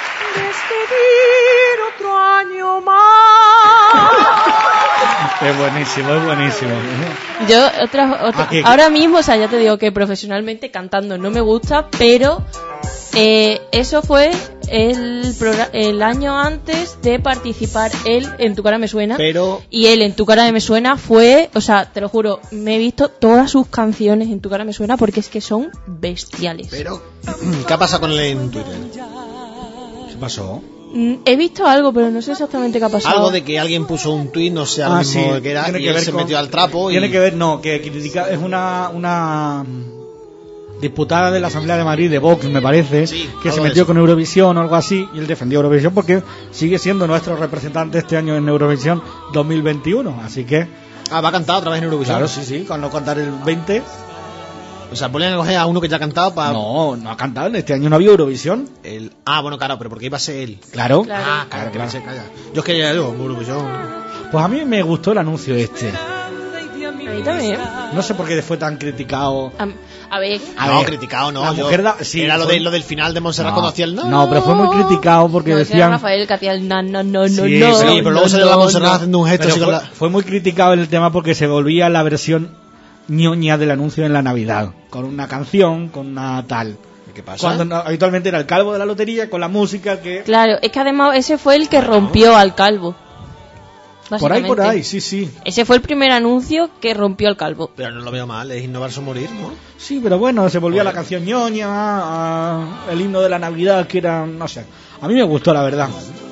Despedir otro año más. Es buenísimo, es buenísimo. Yo, otra, otra- Ah, ¿qué? ahora mismo, o sea, ya te digo que profesionalmente cantando no me gusta, pero eh, eso fue el, progra- el año antes de participar él en Tu cara me suena. Pero Y él en Tu cara me suena fue, o sea, te lo juro, me he visto todas sus canciones en Tu cara me suena porque es que son bestiales. Pero, ¿qué ha pasado con él en Twitter? ¿Qué pasó? Mm, He visto algo, pero no sé exactamente qué ha pasado. Algo de que alguien puso un tuit, no sé, ahora Ah, mismo sí. que era, Tiene y que él ver se con- metió al trapo y... Tiene que ver, no, que critica, es una, una diputada de la Asamblea de Madrid de Vox, me parece, Sí, que se algo de metió eso. con Eurovisión o algo así, y él defendió Eurovisión porque sigue siendo nuestro representante este año en Eurovisión dos mil veintiuno, así que... Ah, va a cantar otra vez en Eurovisión. Claro, sí, sí, cuando cantar el veinte... O sea, ponían a coger a uno que ya ha cantado para... No, no ha cantado, este año no había Eurovisión. El... Ah, bueno, claro, pero porque iba a ser él. Claro. Claro. Ah, claro, que iba a ser, calla. Yo es que ya digo, Eurovisión... Pues a mí me gustó el anuncio este. A mí también. No sé por qué fue tan criticado. A, a ver, A no, ver, criticado no. la yo- mujer da- sí, era lo, fue- de, lo del final de Montserrat No, cuando hacía el... No, no, pero fue muy criticado porque no, ese era decían... Rafael que hacía el no, no, no, no, Sí, no. sí, no, pero luego se le va a Montserrat no. haciendo un gesto Pero así con fue, la... fue muy criticado el tema porque se volvía la versión ñoña del anuncio en la Navidad, con una canción, con una tal. ¿Qué pasa? Cuando no- habitualmente era el calvo de la lotería con la música que... Claro, es que además ese fue el que rompió al calvo. Por ahí, por básicamente. ahí, sí, sí. Ese fue el primer anuncio que rompió al calvo. Pero no lo veo mal, es innovar o morir, ¿no? Sí, pero bueno, se volvía la canción ñoña, a- el himno de la Navidad que era, no sé. A mí me gustó, la verdad.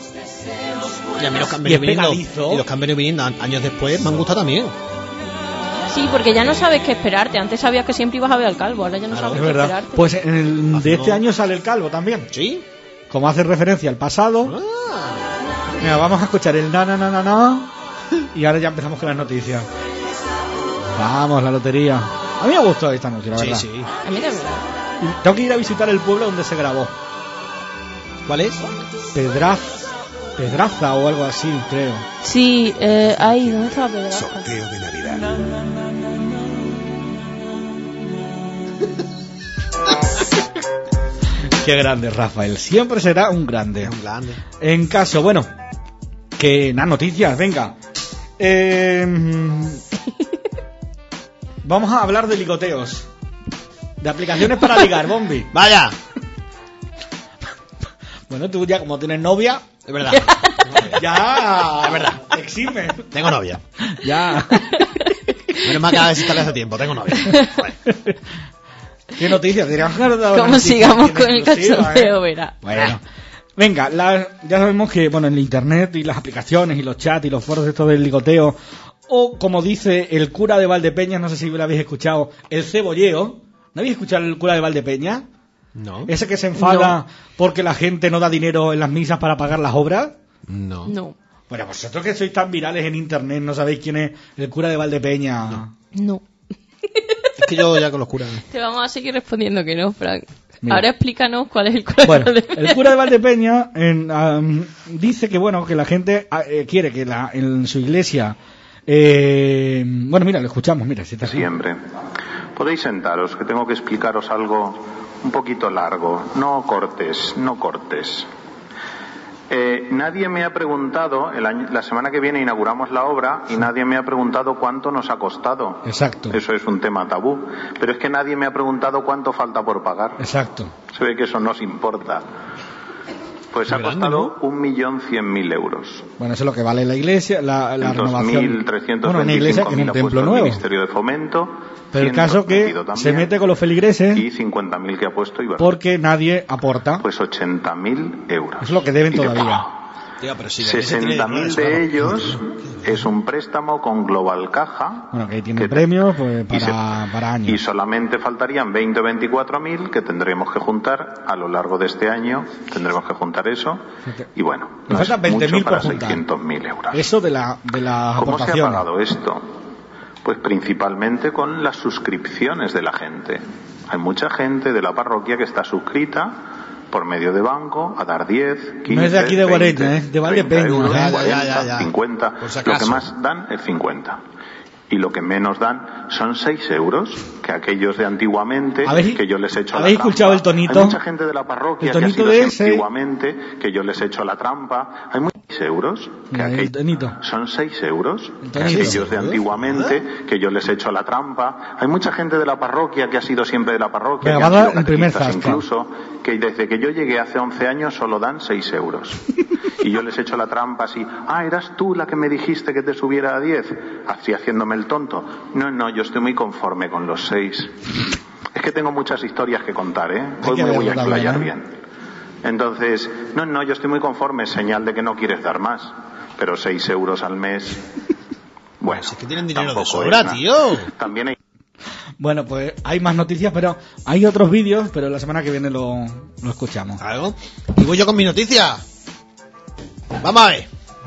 Y a mí los que han Y es venido viniendo, pegadizo. y los que han venido viniendo a- años después me han gustado también. Sí, porque ya no sabes qué esperarte. Antes sabías que siempre ibas a ver al calvo, ahora ya no sabes Es qué verdad. esperarte. Pues en el- de Hace este no- año sale el calvo también. ¿Sí? Como hace referencia al pasado. Ah. Mira, vamos a escuchar el na na na na na y ahora ya empezamos con las noticias. Vamos, la lotería. A mí me gustó esta noche, la Sí, verdad. sí. A mí también. Y tengo que ir a visitar el pueblo donde se grabó. ¿Cuál es? Pedraz, Pedraza o algo así, creo. Sí, eh, ahí, ¿dónde estaba Pedraza? Sorteo de Navidad. Qué grande, Rafael. Siempre será un grande. Un grande. En caso, bueno, que nada, noticias, venga. Eh, vamos a hablar de ligoteos. De aplicaciones para ligar, Bombi. Vaya. Bueno, tú ya como tienes novia... Es verdad. Ya... Es verdad. Te exime. Tengo novia. Ya. Menos mal que la desinstale hace tiempo. Tengo novia. Joder. ¿Qué noticias? Como sigamos con el cachondeo, ¿eh? verá. Bueno. Venga, la, ya sabemos que bueno, en el internet y las aplicaciones y los chats y los foros estos del ligoteo, o como dice el cura de Valdepeñas, no sé si lo habéis escuchado, el cebolleo. ¿No habéis escuchado el cura de Valdepeñas? No. Ese que se enfada No. porque la gente no da dinero en las misas para pagar las obras. No. No. Bueno, vosotros que sois tan virales en internet, ¿no sabéis quién es el cura de Valdepeñas? No. No. Es que yo ya con los curas... Te vamos a seguir respondiendo que no, Frank. Mira. Ahora explícanos cuál es el cura Bueno, de Valdepeñas. el cura de Valdepeñas en, um, dice que bueno que la gente eh, quiere que la, en su iglesia eh, bueno mira lo escuchamos mira si está aquí. Siempre. Podéis sentaros, que tengo que explicaros algo un poquito largo. No cortes, no cortes. Eh, nadie me ha preguntado, el año, la semana que viene inauguramos la obra y nadie me ha preguntado cuánto nos ha costado. Exacto. Eso es un tema tabú. Pero es que nadie me ha preguntado cuánto falta por pagar. Exacto. Se ve que eso nos importa. Pues Muy ha grande, costado un millón cien mil euros. Bueno, eso es lo que vale la iglesia, la, la En dos renovación. mil trescientos Bueno, una iglesia que es un ha templo puesto el nuevo. Ministerio de Fomento. Pero el caso que también, se mete con los feligreses y cincuenta mil que ha puesto Ibarra. porque nadie aporta. Pues ochenta mil euros. Es lo que deben Y de- todavía. Tío, pero si la iglesia tiene sesenta mil dinero, de claro. ellos es un préstamo con Global Caja. Bueno, que ahí tiene premios pues, y se- para, para años. Y solamente faltarían veinte o veinticuatro mil que tendremos que juntar a lo largo de este año. Tendremos que juntar eso. Y bueno, Nos no es faltan veinte mil mucho por para juntar. seiscientos mil euros. Eso de la de las ¿Cómo se ha aportaciones. pagado esto? Pues principalmente con las suscripciones de la gente. Hay mucha gente de la parroquia que está suscrita por medio de banco a dar diez, quince, No es de aquí de veinte, Guareña, es de treinta Valdepeñas. euros, Ya, ya, cuarenta, ya, ya. cincuenta. Por si Lo que acaso. más dan es cincuenta. Y lo que menos dan son seis euros, que aquellos de antiguamente, ¿Habéis- que yo les he hecho a la habéis trampa. escuchado el tonito? Hay mucha gente de la parroquia El que ha tonito sido de siempre ese- antiguamente, que yo les he hecho a la trampa. Hay muchos euros, que Mira, el aquellos tonito. son seis euros, que tonito. aquellos de antiguamente, que yo les he hecho a la trampa. Hay mucha gente de la parroquia que ha sido siempre de la parroquia, Venga, que han va a sido dar el primer catequistas zasca. incluso, que desde que yo llegué hace once años solo dan seis euros. Y yo les he hecho la trampa así, ah, eras tú la que me dijiste que te subiera a diez, así haciéndome el tonto. No, no, yo estoy muy conforme con los seis. Es que tengo muchas historias que contar, ¿eh? Hay Hoy que me voy a verlo también, explayar ¿eh? bien. Entonces, no, no, yo estoy muy conforme, señal de que no quieres dar más. Pero seis euros al mes, bueno, Es que tienen dinero de tampoco sobra, es nada. tío. También hay Bueno, pues hay más noticias, pero hay otros vídeos, pero la semana que viene lo, lo escuchamos. Algo. Y voy yo con mi noticia. Vamos a ver.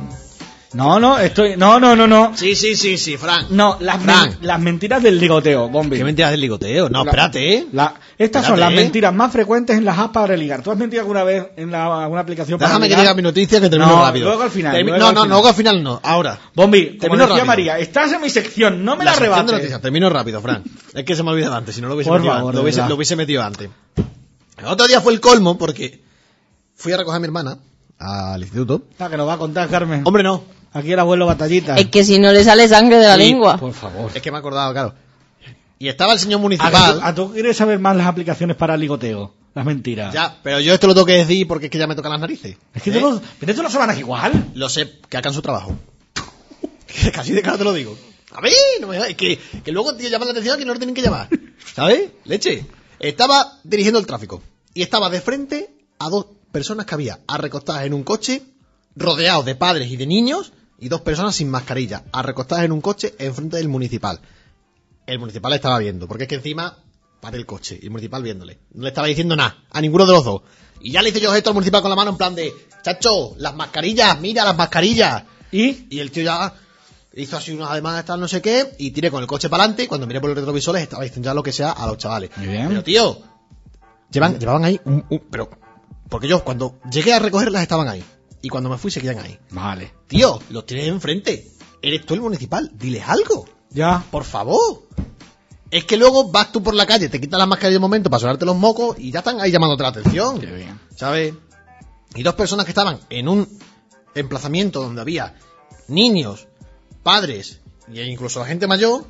No, no, estoy. No, no, no, no. Sí, sí, sí, sí, Frank. No, las, Fran. men- las mentiras del ligoteo, Bombi. ¿Qué mentiras del ligoteo? No, La- espérate, ¿eh? La- estas Espérate, son las ¿eh? mentiras más frecuentes en las apps para ligar. ¿Tú has mentido alguna vez en la, alguna aplicación para Déjame que ligar? diga mi noticia que termino No, rápido. luego al final, Termi- luego no, al no, final. no, luego al final no. Ahora. Bombi, como Termino decía rápido. María, estás en mi sección, no me la, sección de rebates. noticias. Termino rápido, Frank. Es que se me ha olvidado antes, si no lo hubiese, Por metido, favor, antes, lo de hubiese, verdad. lo hubiese metido antes. El otro día fue el colmo porque fui a recoger a mi hermana al instituto. Ah, que nos va a contar, Carmen. Hombre, no. Aquí el abuelo Batallita. Es que si no le sale sangre de la Sí, lengua. Por favor. Es que me he acordado, claro. Y estaba el señor ¿A, municipal. que tú, a tú quieres saber más las aplicaciones para ligoteo? Las mentiras. Ya, pero yo esto lo tengo que decir porque es que ya me tocan las narices. Es que ¿Eh? todos, pero todas las semanas igual. Lo sé, que hagan su trabajo. Que casi de cara te lo digo. A ver, no me es que, que luego te llaman la atención a que no lo tienen que llamar. ¿Sabes? Leche. Estaba dirigiendo el tráfico. Y estaba de frente a dos personas que había arrecostadas en un coche, rodeados de padres y de niños, y dos personas sin mascarilla, arrecostadas en un coche enfrente del municipal. El municipal le estaba viendo, porque es que encima paré el coche y el municipal viéndole. No le estaba diciendo nada a ninguno de los dos. Y ya le hice yo gesto al municipal con la mano en plan de, chacho, las mascarillas, mira las mascarillas. ¿Y? Y el tío ya hizo así unas además tal no sé qué, y tiré con el coche para adelante, y cuando miré por los retrovisores estaba diciendo ya lo que sea a los chavales. Muy bien. Pero tío, llevan, llevaban ahí un, un- pero, porque yo cuando llegué a recogerlas estaban ahí. Y cuando me fui seguían ahí. Vale. Tío, los tienes enfrente. Eres tú el municipal, diles algo. Ya. Por favor. Es que luego vas tú por la calle, te quitas la mascarilla de momento para sonarte los mocos y ya están ahí llamándote la atención. Qué bien. ¿Sabes? Y dos personas que estaban en un emplazamiento donde había niños, padres e incluso la gente mayor,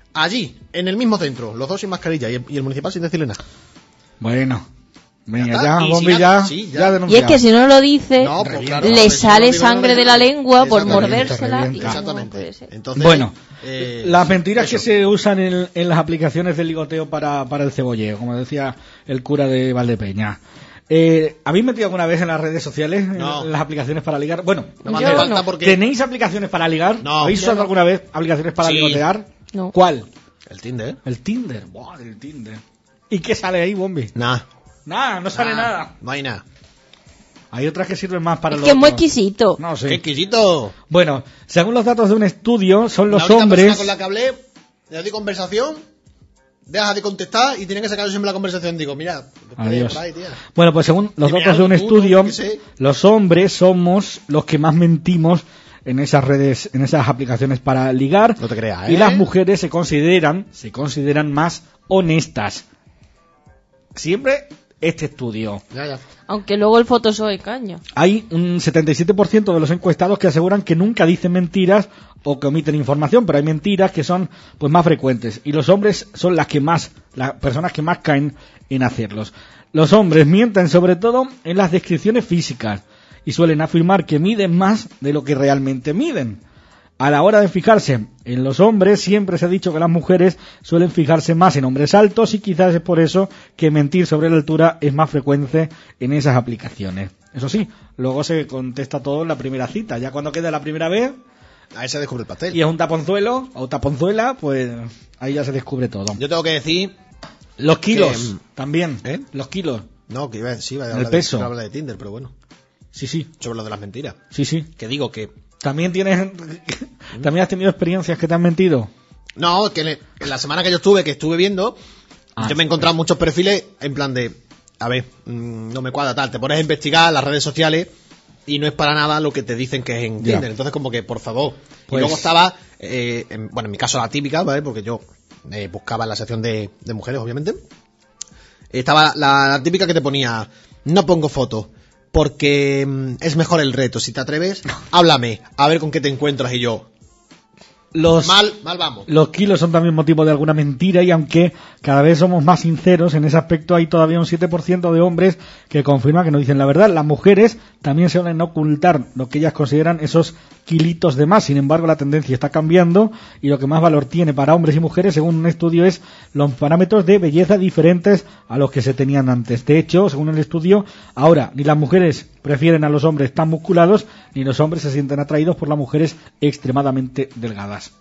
Allí, en el mismo centro, los dos sin mascarilla y el, y el municipal sin decirle nada. Bueno, venga, Ya ya, está, y Bombi, si ya, ya- sí, ya. ya Y es denunciado. que si no lo dice, No, pues claro, le pues, si no sale lo digo, no sangre lo de la digo. lengua por Exactamente, mordérsela. Y exactamente. no puede ser. Entonces, Bueno, eh, las mentiras eso. que se usan en, en las aplicaciones de ligoteo para, para el cebolleo, como decía el cura de Valdepeña. Eh, ¿Habéis metido alguna vez en las redes sociales, No. en las aplicaciones para ligar? Bueno, No me hace Yo falta no. porque... ¿tenéis aplicaciones para ligar? No, ¿Habéis yo usado no. alguna vez aplicaciones para Sí. ligotear? No. ¿Cuál? El Tinder, ¿eh? El Tinder. Buah, el Tinder. ¿Y qué sale ahí, Bombi? Nada. Nada, no sale nada. No hay nada. Hay otras que sirven más para Es lo que es muy otro. exquisito. No ¡Qué sé. exquisito! Bueno, según los datos de un estudio, son los la única hombres... persona con la que hablé, le doy conversación, deja de contestar y tiene que sacar siempre la conversación. Digo, mira, Adiós. por ahí, tía. Bueno, pues según los Dime datos de un algo tú, estudio, yo qué sé. los hombres somos los que más mentimos en esas redes, en esas aplicaciones para ligar. No te creas, ¿eh? Y las mujeres se consideran, se consideran más honestas. Siempre este estudio. Ya, ya. Aunque luego el Photoshop es caña. Hay un setenta y siete por ciento de los encuestados que aseguran que nunca dicen mentiras o que omiten información, pero hay mentiras que son pues más frecuentes y los hombres son las que más, las personas que más caen en hacerlos. Los hombres mienten sobre todo en las descripciones físicas y suelen afirmar que miden más de lo que realmente miden. A la hora de fijarse en los hombres, siempre se ha dicho que las mujeres suelen fijarse más en hombres altos y quizás es por eso que mentir sobre la altura es más frecuente en esas aplicaciones. Eso sí, luego se contesta todo en la primera cita. Ya cuando queda la primera vez Ahí se descubre el pastel. y es un taponzuelo o taponzuela, pues ahí ya se descubre todo. Yo tengo que decir... Los kilos, que- también. ¿Eh? Los kilos. No, que iba, sí, iba a El hablar peso. De, iba a hablar de Tinder, pero bueno. Sí, sí, Sobre lo de las mentiras. sí, sí. Que digo que... También tienes, también has tenido experiencias que te han mentido. No, que en, el- en la semana que yo estuve, que estuve viendo, Ah, yo me he encontrado muchos perfiles en plan de... A ver, mmm, no me cuadra tal. Te pones a investigar las redes sociales y no es para nada lo que te dicen que es en Ya. Tinder. Entonces, como que, por favor. Pues- Y luego estaba... eh, en- bueno, en mi caso la típica, ¿vale? Porque yo eh, buscaba en la sección de, de mujeres, obviamente. Estaba la, la típica que te ponía... No pongo fotos. Porque mm, es mejor el reto. Si te atreves, háblame. A ver con qué te encuentras. Y yo... Los, Mal, mal vamos. los kilos son también motivo de alguna mentira y aunque cada vez somos más sinceros en ese aspecto, hay todavía un siete por ciento de hombres que confirman que no dicen la verdad. Las mujeres también suelen ocultar lo que ellas consideran esos kilitos de más. Sin embargo, la tendencia está cambiando y lo que más valor tiene para hombres y mujeres, según un estudio, es los parámetros de belleza diferentes a los que se tenían antes. De hecho, según el estudio, ahora ni las mujeres prefieren a los hombres tan musculados ni los hombres se sienten atraídos por las mujeres extremadamente delgadas.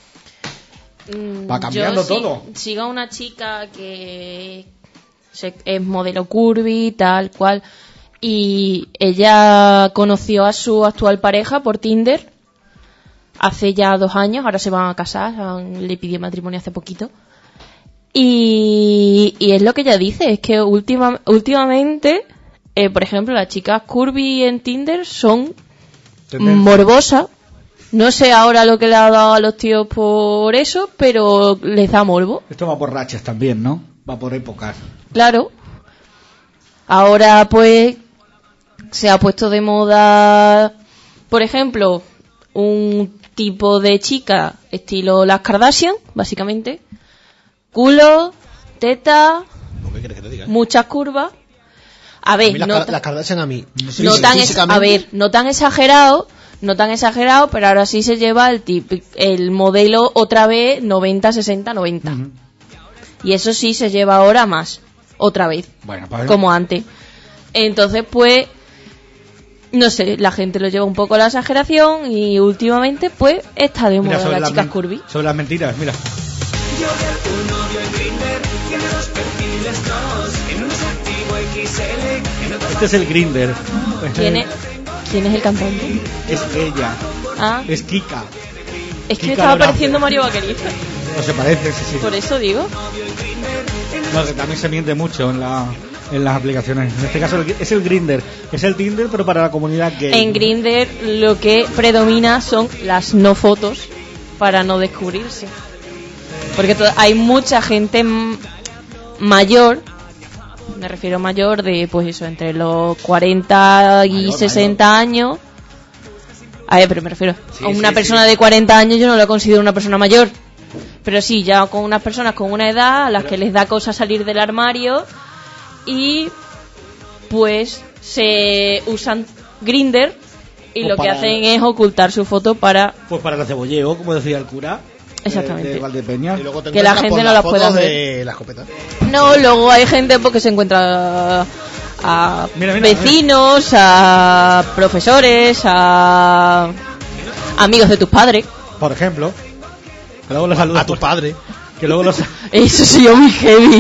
Mm, Va cambiando yo todo. si- sigo a una chica que se- es modelo curvy, tal cual, y ella conoció a su actual pareja por Tinder hace ya dos años, ahora se van a casar, han- le pidió matrimonio hace poquito. Y, y es lo que ella dice, es que última, últimamente, eh, por ejemplo, las chicas curvy en Tinder son Tendencia. morbosas. No sé ahora lo que le ha dado a los tíos por eso, pero les da morbo. Esto va por rachas también, ¿no? Va por épocas. Claro. Ahora pues se ha puesto de moda, por ejemplo, un tipo de chica estilo las Kardashian, básicamente. Culo, teta, ¿Qué quieres que te diga? muchas curvas. A A ver, mí las, no, Kar- ta- las Kardashian a mí. no tan es- a ver, no tan exagerado, no tan exagerado, pero ahora sí se lleva el tip, el modelo otra vez noventa, sesenta, noventa. Y eso sí se lleva ahora más, otra vez, Bueno, pues como antes. Entonces, pues, no sé, la gente lo lleva un poco a la exageración y últimamente, pues, está de mira, moda sobre las las chicas men- curvy. sobre las mentiras, mira. Yo veo un novio en Grindr, tiene dos perfiles dos, en uno es activo X L, en otro Este es el Grinder. ¿Quién es, ¿Quién es el cantante? Es ella. Ah, Es Kika. es que Kika me estaba Lorenzo. pareciendo Mario Vaquerizo. No se parece, sí, sí. Por eso digo. No, que también se miente mucho en la en las aplicaciones. En este caso el- es el Grinder. Es el Tinder, pero para la comunidad gay. En Grindr lo que predomina son las no fotos para no descubrirse. Porque to- hay mucha gente m- mayor, me refiero mayor de pues eso, entre los cuarenta y Mayor, sesenta años. A ver, pero me refiero Sí, a una sí, persona sí. de cuarenta años, yo no la considero una persona mayor. Pero sí, ya con unas personas con una edad a las que les da cosa salir del armario y pues se usan Grindr y O lo que para- hacen es ocultar su foto para... Pues para el cebolleo, como decía el cura. Exactamente. De, de Valdepeñas. Y luego te Que la encuentras gente por no las las pueda fotos ver. de la escopeta. No, luego hay gente porque se encuentra a Mira, mira, vecinos, a profesores, a amigos de tus padres. Por ejemplo. Que luego los saludas A tu por- padre. Que luego los, Eso sería muy heavy.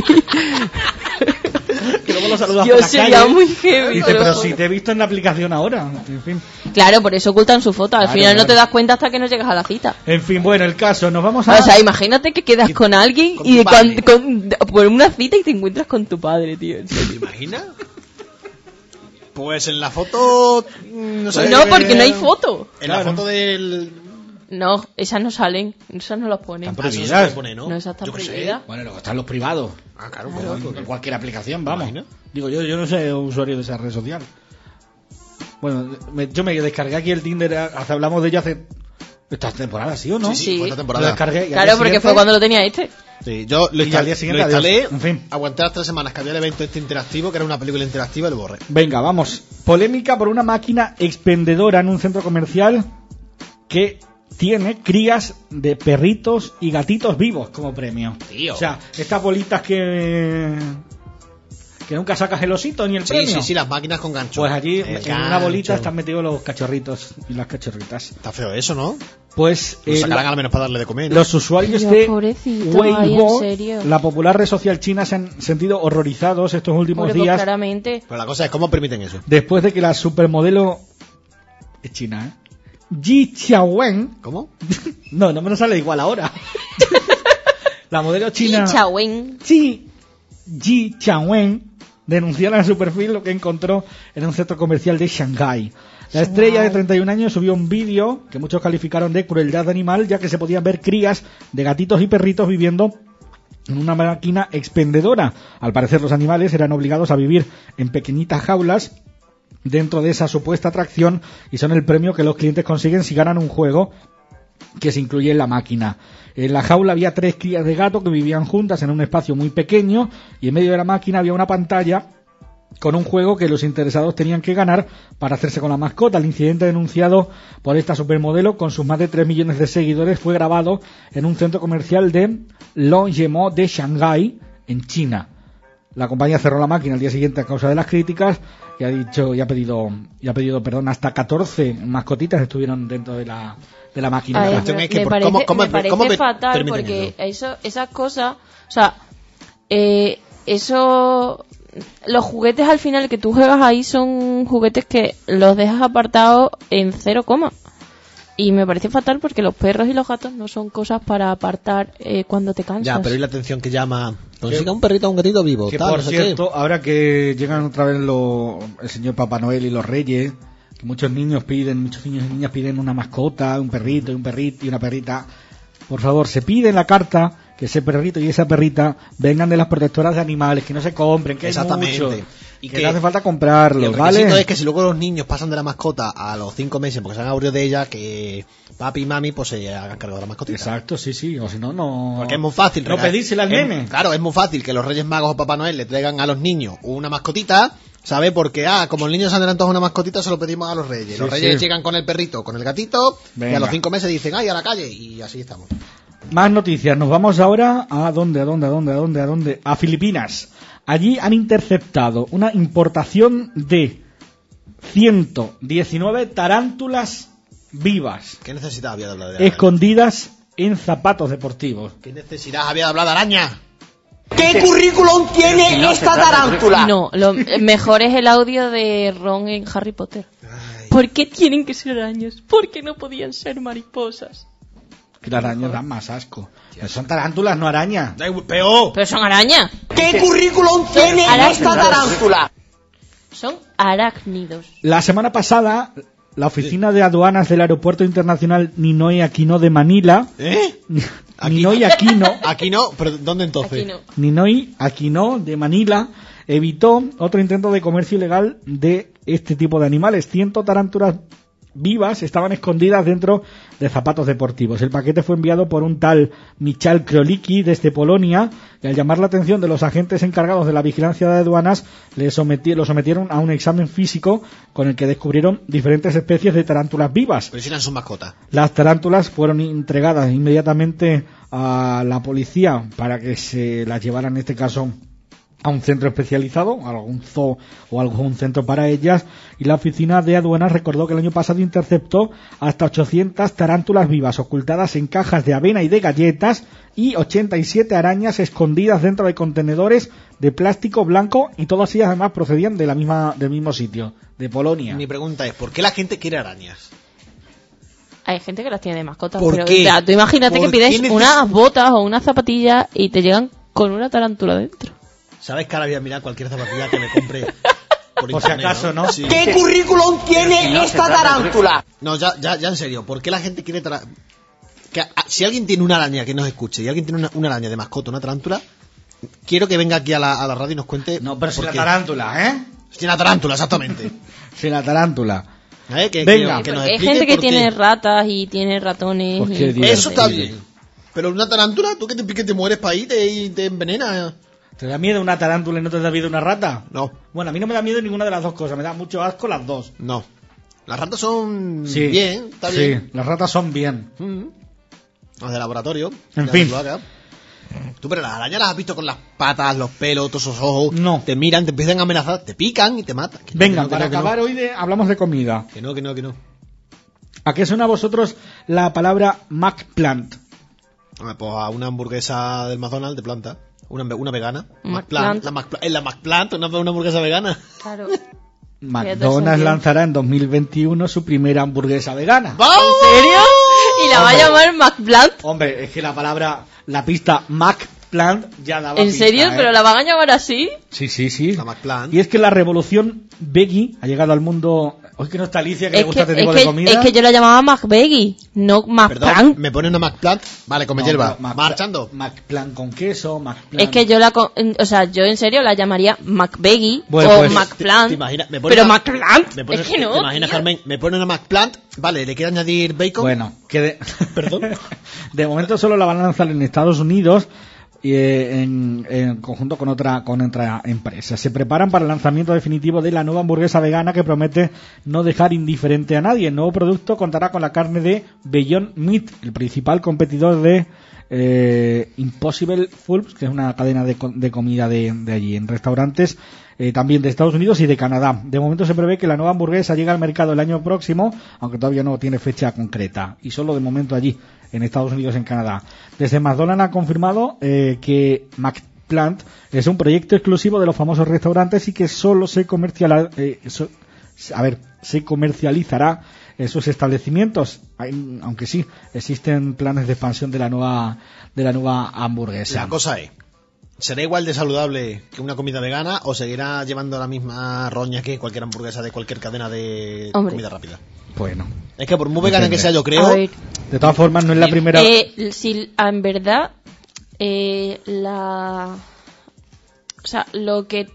que luego los saludas Yo por la sería calle. muy heavy. Dice, te lo pero juro. si te he visto en la aplicación ahora. En fin. Claro, por eso ocultan su foto. Al Claro, final no claro. te das cuenta hasta que no llegas a la cita. En fin, bueno, el caso, nos vamos a... O sea, imagínate que quedas con alguien con y tu de cuan- padre. con- de- por una cita y te encuentras con tu padre, tío. En serio. ¿Te imaginas? Pues en la foto... mm, No, sé, No, porque no hay foto. En la Claro. foto del... No, esas no salen. Esas no las ponen. Están Ah, eso prohibidas. se pone, ¿no? No, esas están Yo qué sé. prohibidas. Bueno, luego están los privados. Ah, claro, Pero pues, en cualquier aplicación, vamos. Imagina. Digo, yo, yo no soy usuario de esa red social. Bueno, me- yo me descargué aquí el Tinder, hace, hablamos de ello hace... Esta temporada, ¿sí o no? Sí, sí, Sí. fue esta Lo temporada. descargué y al Claro, día porque siguiente- fue cuando lo tenía este. Sí, yo lo, Y instal- al día siguiente, lo instalé, adiós. En fin. aguanté las tres semanas que había el evento este interactivo, que era una película interactiva, y lo borré. Venga, vamos. Polémica por una máquina expendedora en un centro comercial que tiene crías de perritos y gatitos vivos como premio. Tío. O sea, estas bolitas que... que nunca sacas el osito ni el Sí, premio. sí, sí, las máquinas con gancho. Pues allí El en una bolita gancho. están metidos los cachorritos y las cachorritas. Está feo eso, ¿no? Pues Lo eh, sacarán la- al menos para darle de comer, ¿no? los usuarios Dios, de pobrecito, ay, en Weibo, serio. la popular red social china, se han sentido horrorizados estos últimos Hombre, pues días claramente. Pero la cosa es, ¿cómo permiten eso? después de que la supermodelo es china, ¿eh? Ji Xiaowen, ¿Cómo? no, no me lo sale igual ahora. La modelo china Y Chawen. Ji Ji Xiaowen denunciara en su perfil lo que encontró en un centro comercial de Shanghái. La estrella de treinta y un años subió un vídeo que muchos calificaron de crueldad animal, ya que se podían ver crías de gatitos y perritos viviendo en una máquina expendedora. Al parecer los animales eran obligados a vivir en pequeñitas jaulas dentro de esa supuesta atracción y son el premio que los clientes consiguen si ganan un juego que se incluye en la máquina. En la jaula había tres crías de gato que vivían juntas en un espacio muy pequeño y en medio de la máquina había una pantalla con un juego que los interesados tenían que ganar para hacerse con la mascota. El incidente denunciado por esta supermodelo con sus más de tres millones de seguidores fue grabado en un centro comercial de Longemo de Shanghái, en China. La compañía cerró la máquina al día siguiente a causa de las críticas y ha dicho y ha pedido y ha pedido perdón. Hasta catorce mascotitas estuvieron dentro de la de la máquina. Ay, La me, cuestión es que me por- parece, ¿cómo- cómo- me parece cómo per- fatal permiten porque eso? eso, esas cosas, o sea, eh, eso, los juguetes al final que tú juegas ahí son juguetes que los dejas apartados en cero coma. Y me parece fatal porque los perros y los gatos no son cosas para apartar eh, cuando te cansas. Ya, pero ¿y la atención que llama? Consiga un perrito o un gatito vivo, Que tal, por no sé qué. cierto, ahora que llegan otra vez lo- el señor Papá Noel y los Reyes, que muchos niños piden, muchos niños y niñas piden una mascota, un perrito y un perrito y una perrita. Por favor, se pide en la carta que ese perrito y esa perrita vengan de las protectoras de animales, que no se compren, que hay Exactamente. mucho, Y que, que- no hace falta Y comprarlos, el ¿vale? requisito es que si luego los niños pasan de la mascota a los cinco meses porque se han aburrido de ella, que papi y mami pues se hagan cargo de la mascotita. Exacto, sí, sí, o si no, no... Porque es muy fácil. No regalar- pedírsela al es- nene. Claro, es muy fácil que los Reyes Magos o Papá Noel le traigan a los niños una mascotita, ¿sabe? Porque, ah, como el niño se han adelantado una mascotita, se lo pedimos a los Reyes. Sí, los Reyes sí. llegan con el perrito, con el gatito, y Venga. a los cinco meses dicen, ay, a la calle, y así estamos. Más noticias. Nos vamos ahora a dónde, a dónde, a dónde, a dónde, a dónde. A Filipinas. Allí han interceptado una importación de ciento diecinueve tarántulas vivas ¿Qué necesidad había de hablar de araña? escondidas en zapatos deportivos. ¿Qué necesidad había de hablar de araña? ¿Qué currículum tiene esta tarántula? No, lo mejor es el audio de Ron en Harry Potter. ¿Por qué tienen que ser arañas? ¿Por qué no podían ser mariposas? Que las arañas dan más asco. Pero son tarántulas, no arañas. Peor. Pero son arañas. ¿Qué currículum tiene esta tarántula? Son arácnidos. La semana pasada, la oficina de aduanas del aeropuerto internacional Ninoy Aquino de Manila. ¿Eh? Ninoy Aquino. Aquí no, pero ¿dónde entonces? Aquí no. Ninoy Aquino de Manila evitó otro intento de comercio ilegal de este tipo de animales. Ciento tarántulas vivas estaban escondidas dentro de zapatos deportivos. El paquete fue enviado por un tal Michal Krolicki desde Polonia, y al llamar la atención de los agentes encargados de la vigilancia de aduanas, le sometí, lo sometieron a un examen físico con el que descubrieron diferentes especies de tarántulas vivas. Pero si eran sus mascotas. Las tarántulas fueron entregadas inmediatamente a la policía para que se las llevaran, en este caso, a un centro especializado, a algún zoo o algún centro para ellas, y la oficina de aduanas recordó que el año pasado interceptó hasta ochocientas tarántulas vivas ocultadas en cajas de avena y de galletas, y ochenta y siete arañas escondidas dentro de contenedores de plástico blanco, y todas ellas además procedían de la misma del mismo sitio, de Polonia. Mi pregunta es, ¿por qué la gente quiere arañas? Hay gente que las tiene de mascotas, ¿Por pero qué? o sea, tú imagínate que ¿Por pides qué neces- unas botas o unas zapatillas y te llegan con una tarántula dentro. ¿Sabes que ahora voy a mirar cualquier zapatilla que me compre por, Por si internet, acaso, ¿no? Sí. ¿Qué currículum tiene esta tarántula? No, ya, ya, ya en serio, ¿por qué la gente quiere tra- que a- si alguien tiene una araña que nos escuche y alguien tiene una, una araña de mascota, una tarántula, quiero que venga aquí a la, a la radio y nos cuente. No, pero si por la qué. tarántula, ¿eh? Si la tarántula, exactamente. Si la tarántula. ¿Eh? Que, Venga. que, que nos Hay explique gente que por qué. tiene ratas y tiene ratones. Pues y qué Dios. Eso está bien. Pero una tarántula, tú que te piques, te mueres para ahí te, y te envenena. ¿Te da miedo una tarántula y no te da miedo una rata? No. Bueno, a mí no me da miedo ninguna de las dos cosas, me da mucho asco las dos. No. Las ratas son Sí. bien, está sí, bien. las ratas son bien. Mm. Las de laboratorio. En ya fin. lo haga. Tú, pero las arañas las has visto con las patas, los pelos, todos esos ojos. No. Te miran, te empiezan a amenazar, te pican y te matan. Que no, Venga, que no, que para no, que acabar no. hoy de, hablamos de comida. Que no, que no, que no. ¿A qué suena a vosotros la palabra McPlant? Ah, pues a una hamburguesa del McDonald's de planta. Una, una vegana. McPlant. La McPlant. La McPlant, una, una hamburguesa vegana. Claro. McDonald's lanzará en dos mil veintiuno su primera hamburguesa vegana. ¡Vamos! ¿En serio? ¿Y la va a Hombre. llamar McPlant? Hombre, es que la palabra, la pista McPlant ya daba ¿En pista, serio? ¿eh? ¿Pero la van a llamar así? Sí, sí, sí. La McPlant. Y es que la revolución veggie ha llegado al mundo. Hoy que no está Alicia, que le Es gusta que, este tipo es, de que, comida. es que yo la llamaba McVeggie, no Perdón, McPlant. me pone una McPlant. Vale, come No, hierba. pero Mac- Marchando. McPlant con queso, McPlant. Es que yo la, co- o sea, yo en serio la llamaría McVeggie Bueno, o pues, McPlant. ¿Te imaginas? Me pone Pero una- McPlant, me pone- es que no. ¿Te imaginas, tío. Carmen? Me pone una McPlant. Vale, ¿le quiere añadir bacon? Bueno, que de... Perdón. de momento solo la van a lanzar en Estados Unidos y eh, en, en conjunto con otra con otra empresa. Se preparan para el lanzamiento definitivo de la nueva hamburguesa vegana que promete no dejar indiferente a nadie. El nuevo producto contará con la carne de Beyond Meat, el principal competidor de eh, Impossible Foods, que es una cadena de, co- de comida de, de allí, en restaurantes eh, también de Estados Unidos y de Canadá. De momento se prevé que la nueva hamburguesa llegue al mercado el año próximo, aunque todavía no tiene fecha concreta, y solo de momento allí, en Estados Unidos y en Canadá. Desde McDonald's ha confirmado eh, que McPlant es un proyecto exclusivo de los famosos restaurantes y que solo se comerciala, eh, so- a ver, se comercializará en sus establecimientos, Hay- aunque sí existen planes de expansión de la nueva de la nueva hamburguesa. La cosa es, ¿será igual de saludable que una comida vegana o seguirá llevando la misma roña que cualquier hamburguesa de cualquier cadena de Hombre. comida rápida? Bueno, Es que por muy vegana Depende. que sea, yo creo... A ver, de todas formas no es la primera. eh, si en verdad eh, la, o sea, lo que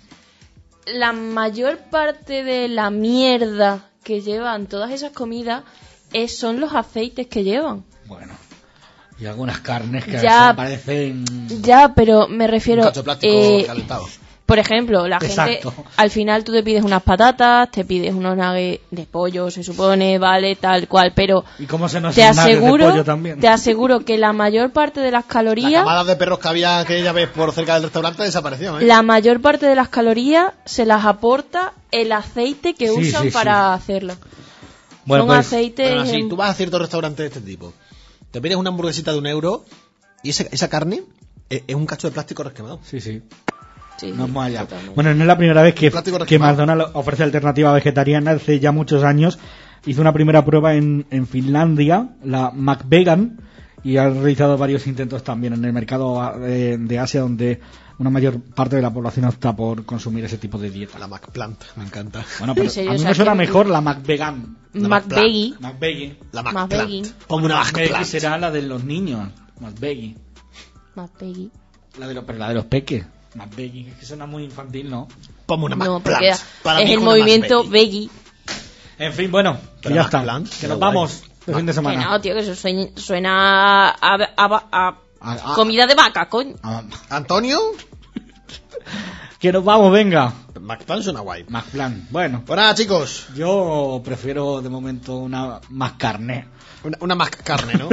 la mayor parte de la mierda que llevan todas esas comidas es, son los aceites que llevan. Bueno, y algunas carnes que Ya. eso parecen. Ya, pero me refiero, Un cacho de plástico eh, calentado. por ejemplo, la Exacto. gente, al final tú te pides unas patatas, te pides unos nuggets de pollo, se supone, vale, tal cual, pero ¿Y cómo se nos te hacen nuggets de aseguro, pollo también? te aseguro que la mayor parte de las La calorías, camada de perros que había que ya ves por cerca del restaurante desapareció, ¿eh? la mayor parte de las calorías se las aporta el aceite que Sí, usan sí, sí. para hacerlo. Bueno, Son pues, aceites. Pero así, en- tú vas a ciertos restaurantes de este tipo, te pides una hamburguesita de un euro y esa, esa carne es, es un cacho de plástico resquemado. sí, sí. Sí, No sí, vamos allá. totalmente. Bueno, no es la primera vez que, Plástico que resquemado. McDonald's ofrece alternativa vegetariana. Hace ya muchos años hizo una primera prueba en, en Finlandia, la McVegan, y ha realizado varios intentos también en el mercado ah, de, de Asia, donde una mayor parte de la población opta por consumir ese tipo de dieta. La McPlant, me encanta. Bueno, pero ¿En serio? a mí O sea, me suena que- mejor la McVegan. La McVeggie. McVeggie. La McVeggie. McPlant. Como una McVeggie McPlant. será la de los niños. McVeggie. McVeggie. La de los, pero la de los peques. McVeggie. Es que suena muy infantil, ¿no? Como una No, McPlant. porque Para es mí el una movimiento McVeggie. veggie. En fin, bueno, Que ya está. Plan, que nos vamos de fin de semana. Que no, tío, que eso suena, suena a, a, a, a, a comida de vaca, coño. ¿Antonio? Que nos vamos, venga. McPlan suena guay. McPlan, bueno. Pues nada, chicos. Yo prefiero de momento una más carne. Una, una más carne, ¿no?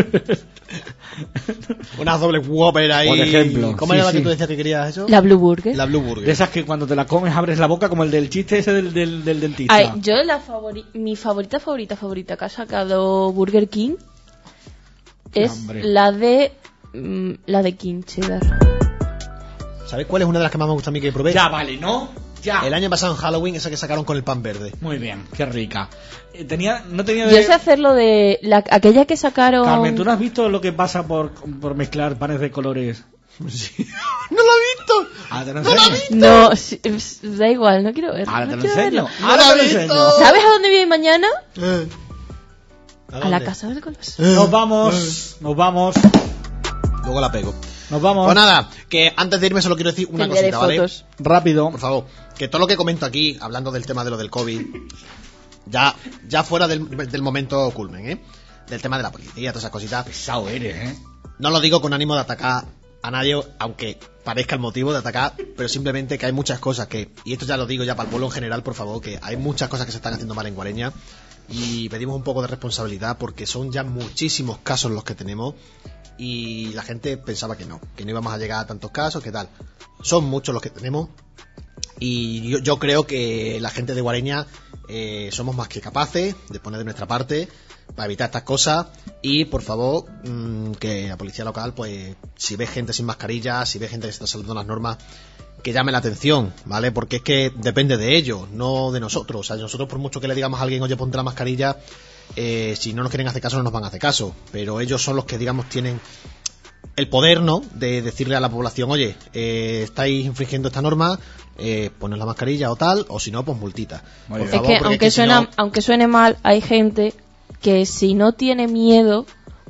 Una doble Whopper ahí. Por ejemplo. ¿Cómo sí, era la sí. que tú decías que querías eso? La Blue Burger. La Blue Burger. De esas que cuando te la comes abres la boca, como el del chiste ese del, del, del dentista. Ay, yo la favori mi favorita, favorita, favorita que ha sacado Burger King es hombre. la de mm, la de King Cheddar. ¿Sabes cuál es una de las que más me gusta a mí que probé? Ya vale, ¿no? Ya. El año pasado en Halloween, esa que sacaron con el pan verde. Muy bien, qué rica. Eh, tenía, no tenía Yo de... sé hacerlo de la, aquella que sacaron. Carmen, ¿tú no has visto lo que pasa por, por mezclar panes de colores? Sí. ¡No lo he visto! Ah, te lo ¡No lo he enseño. visto! No, sí, da igual, no quiero verlo. Ahora no te lo quiero enseño. verlo. Ahora ¡No lo te he lo visto! enseño. ¿Sabes a dónde viene mañana? Eh. ¿A, A dónde? la casa del color. Nos vamos, nos vamos, Luego la pego. nos vamos. Pues nada, que antes de irme solo quiero decir una Te enviaré cosita, ¿vale? fotos. Rápido. Por favor, que todo lo que comento aquí, hablando del tema de lo del COVID, ya, ya fuera del, del momento culmen, ¿eh? Del tema de la policía, todas esas cositas. Pesado eres, ¿eh? No lo digo con ánimo de atacar a nadie, aunque parezca el motivo de atacar, pero simplemente que hay muchas cosas que, y esto ya lo digo ya para el pueblo en general, por favor, que hay muchas cosas que se están haciendo mal en Guareña y pedimos un poco de responsabilidad porque son ya muchísimos casos los que tenemos y la gente pensaba que no, que no íbamos a llegar a tantos casos, que tal. Son muchos los que tenemos y yo, yo creo que la gente de Guareña eh, somos más que capaces de poner de nuestra parte para evitar estas cosas y por favor mmm, que la policía local, pues si ve gente sin mascarilla, si ve gente que se está saltando las normas, que llame la atención, ¿vale? Porque es que depende de ellos, no de nosotros. O sea, nosotros por mucho que le digamos a alguien, oye, ponte la mascarilla, eh, si no nos quieren hacer caso no nos van a hacer caso, pero ellos son los que, digamos, tienen el poder, ¿no?, de decirle a la población, oye, eh, estáis infringiendo esta norma, eh, pones la mascarilla o tal, o si no, pues multita. Por Es favor, que porque aunque es que si suena, no- aunque suene mal, hay gente que si no tiene miedo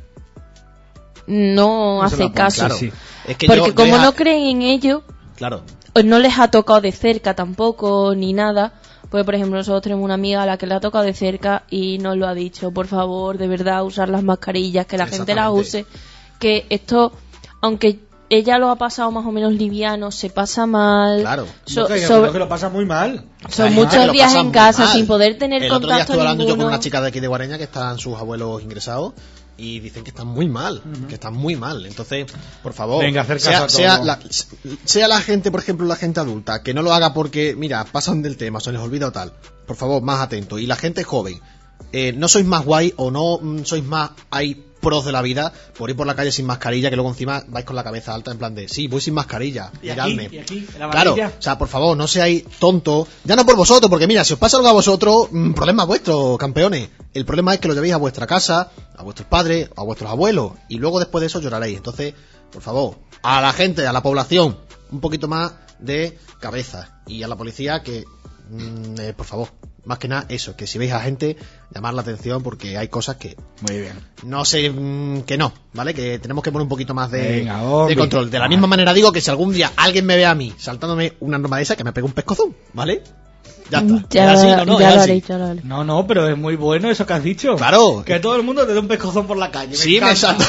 no No se hace la pone, caso. claro. Sí. Es que Porque yo- yo como ya- no creen en ello, Claro. pues no les ha tocado de cerca tampoco ni nada. Porque por ejemplo nosotros tenemos una amiga a la que le ha tocado de cerca y nos lo ha dicho, por favor, de verdad, usar las mascarillas, que la gente las use, que esto, aunque ella lo ha pasado más o menos liviano, se pasa mal. Claro. So- No, que, sobre- que lo pasa muy mal. son Hay gente que muchos lo días pasa en muy casa mal. sin poder tener El otro día contacto estuve hablando yo con ninguno. una chica de aquí de Guareña que están sus abuelos ingresados y dicen que están muy mal, que están muy mal. Entonces, por favor, Venga, hacer caso sea, a todo. sea, la, sea la gente, por ejemplo, la gente adulta, que no lo haga porque, mira, pasan del tema, se les olvida o tal. Por favor, más atento. Y la gente joven, eh, no sois más guay o no mm, sois más hay pros de la vida por ir por la calle sin mascarilla, que luego encima vais con la cabeza alta en plan de, sí, voy sin mascarilla, Y aquí, miradme. y aquí, en la Claro, varilla. o sea, por favor, no seáis tontos. Ya no por vosotros, porque mira, si os pasa algo a vosotros, mmm, problema vuestro, campeones. El problema es que lo llevéis a vuestra casa, a vuestros padres, a vuestros abuelos, y luego después de eso lloraréis. Entonces, por favor, a la gente, a la población, un poquito más de cabeza. Y a la policía que, mmm, eh, por favor, más que nada eso, que si veis a gente, llamar la atención porque hay cosas que Muy bien. no sé, mmm, que no, ¿vale? Que tenemos que poner un poquito más de, Venga, hombre. de control. De la misma manera digo que si algún día alguien me ve a mí saltándome una norma de esa, que me pegue un pescozón, ¿vale? Ya está. Ya, Es así, no, no, ya es lo así. haré, ya lo haré. No, no, pero es muy bueno eso que has dicho. Claro. Que todo el mundo te dé un pescozón por la calle. Sí, me encanta. salto.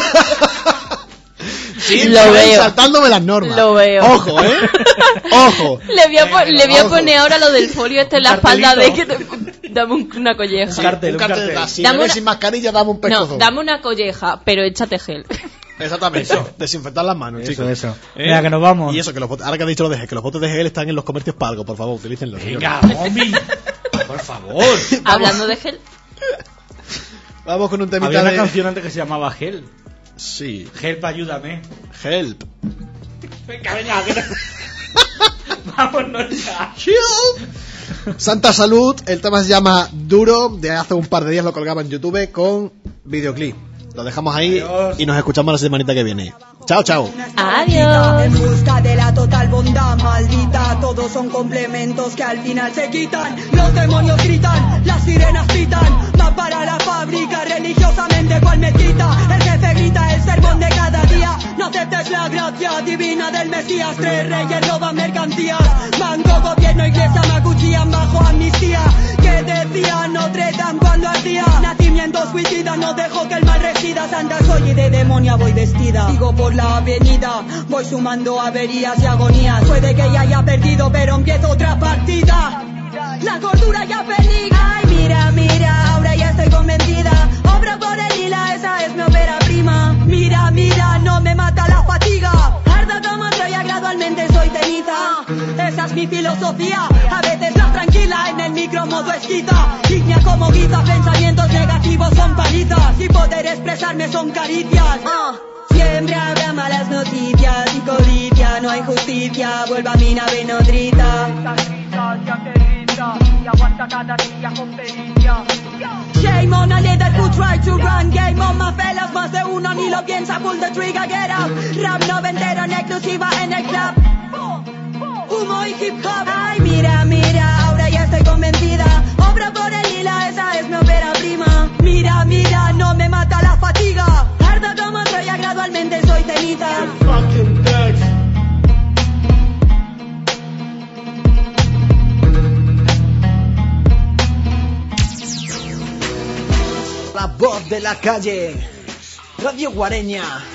Sí, Lo me ven veo. saltándome las normas. Lo veo. Ojo, ¿eh? Ojo. Le voy a, po- le voy a ojo. poner ahora lo del folio este en la Un espalda de que cartelito. te- dame un- una colleja. Un cartel, un un cartel. cartel. de- Si Dame me ves una- sin mascarilla, dame un No, pescozón. dame una colleja, pero échate gel. Exactamente. Desinfectar las manos, Eso, chicos. eso. ¿Eh? Venga, que nos vamos. Y eso, que los botes, ahora que has dicho lo de gel, que los botes de gel están en los comercios para algo, por favor, utilícenlos. Venga, señores. Mombi. Por favor. Hablando de gel, Vamos con un temita Había una de... canción antes que se llamaba Help. Sí. Help, ayúdame. Help. Venga, venga. Que no... Vámonos ya. Help. Santa Salud, el tema se llama Duro, de hace un par de días lo colgaba en YouTube con videoclip. Lo dejamos ahí. Adiós. Y nos escuchamos la semanita que viene. Chao, chao. adiós. En busca de la total bondad maldita, todos son complementos que al final se quitan. Los demonios gritan, las sirenas pitan, va para la fábrica religiosamente cual mezquita. El jefe grita el sermón de cada día, no aceptes la gracia divina del Mesías. Tres reyes roban mercancías, banco, gobierno, iglesia me acuchillan bajo amnistía. Que decía Notre Dame cuando así la santa soy y de demonia voy vestida. Sigo por la avenida, voy sumando averías y agonías. Puede que ya haya perdido, pero empiezo otra partida. La cordura ya peligra. Ay, mira, mira, ahora ya estoy convencida. Obra por el lila, esa es mi ópera prima. Mira, mira, no me mata la fatiga. Arda como Troya, gradualmente soy ceniza. Esa es mi filosofía, a veces la tranquila, en el micro modo esquita. Ignia como guisa, pensamientos negativos son palizas. Y poder expresarme son caricias. uh. Siempre habrá malas noticias y codicia, no hay justicia, vuelva a mi nave nodriza. Shame on a leader who tried to run. Game on my fellas, más de uno ni lo piensa. Pull the trigger, get up. Rap noventero en exclusiva en el club. Humo y hip hop. Ay, mira, mira, ahora ya estoy convencida. Obra por el lila, esa es mi ópera prima. Mira, mira, no me mata la fatiga. Ardo como Troya, gradualmente soy ceniza. La voz de la calle, Radio Guareña.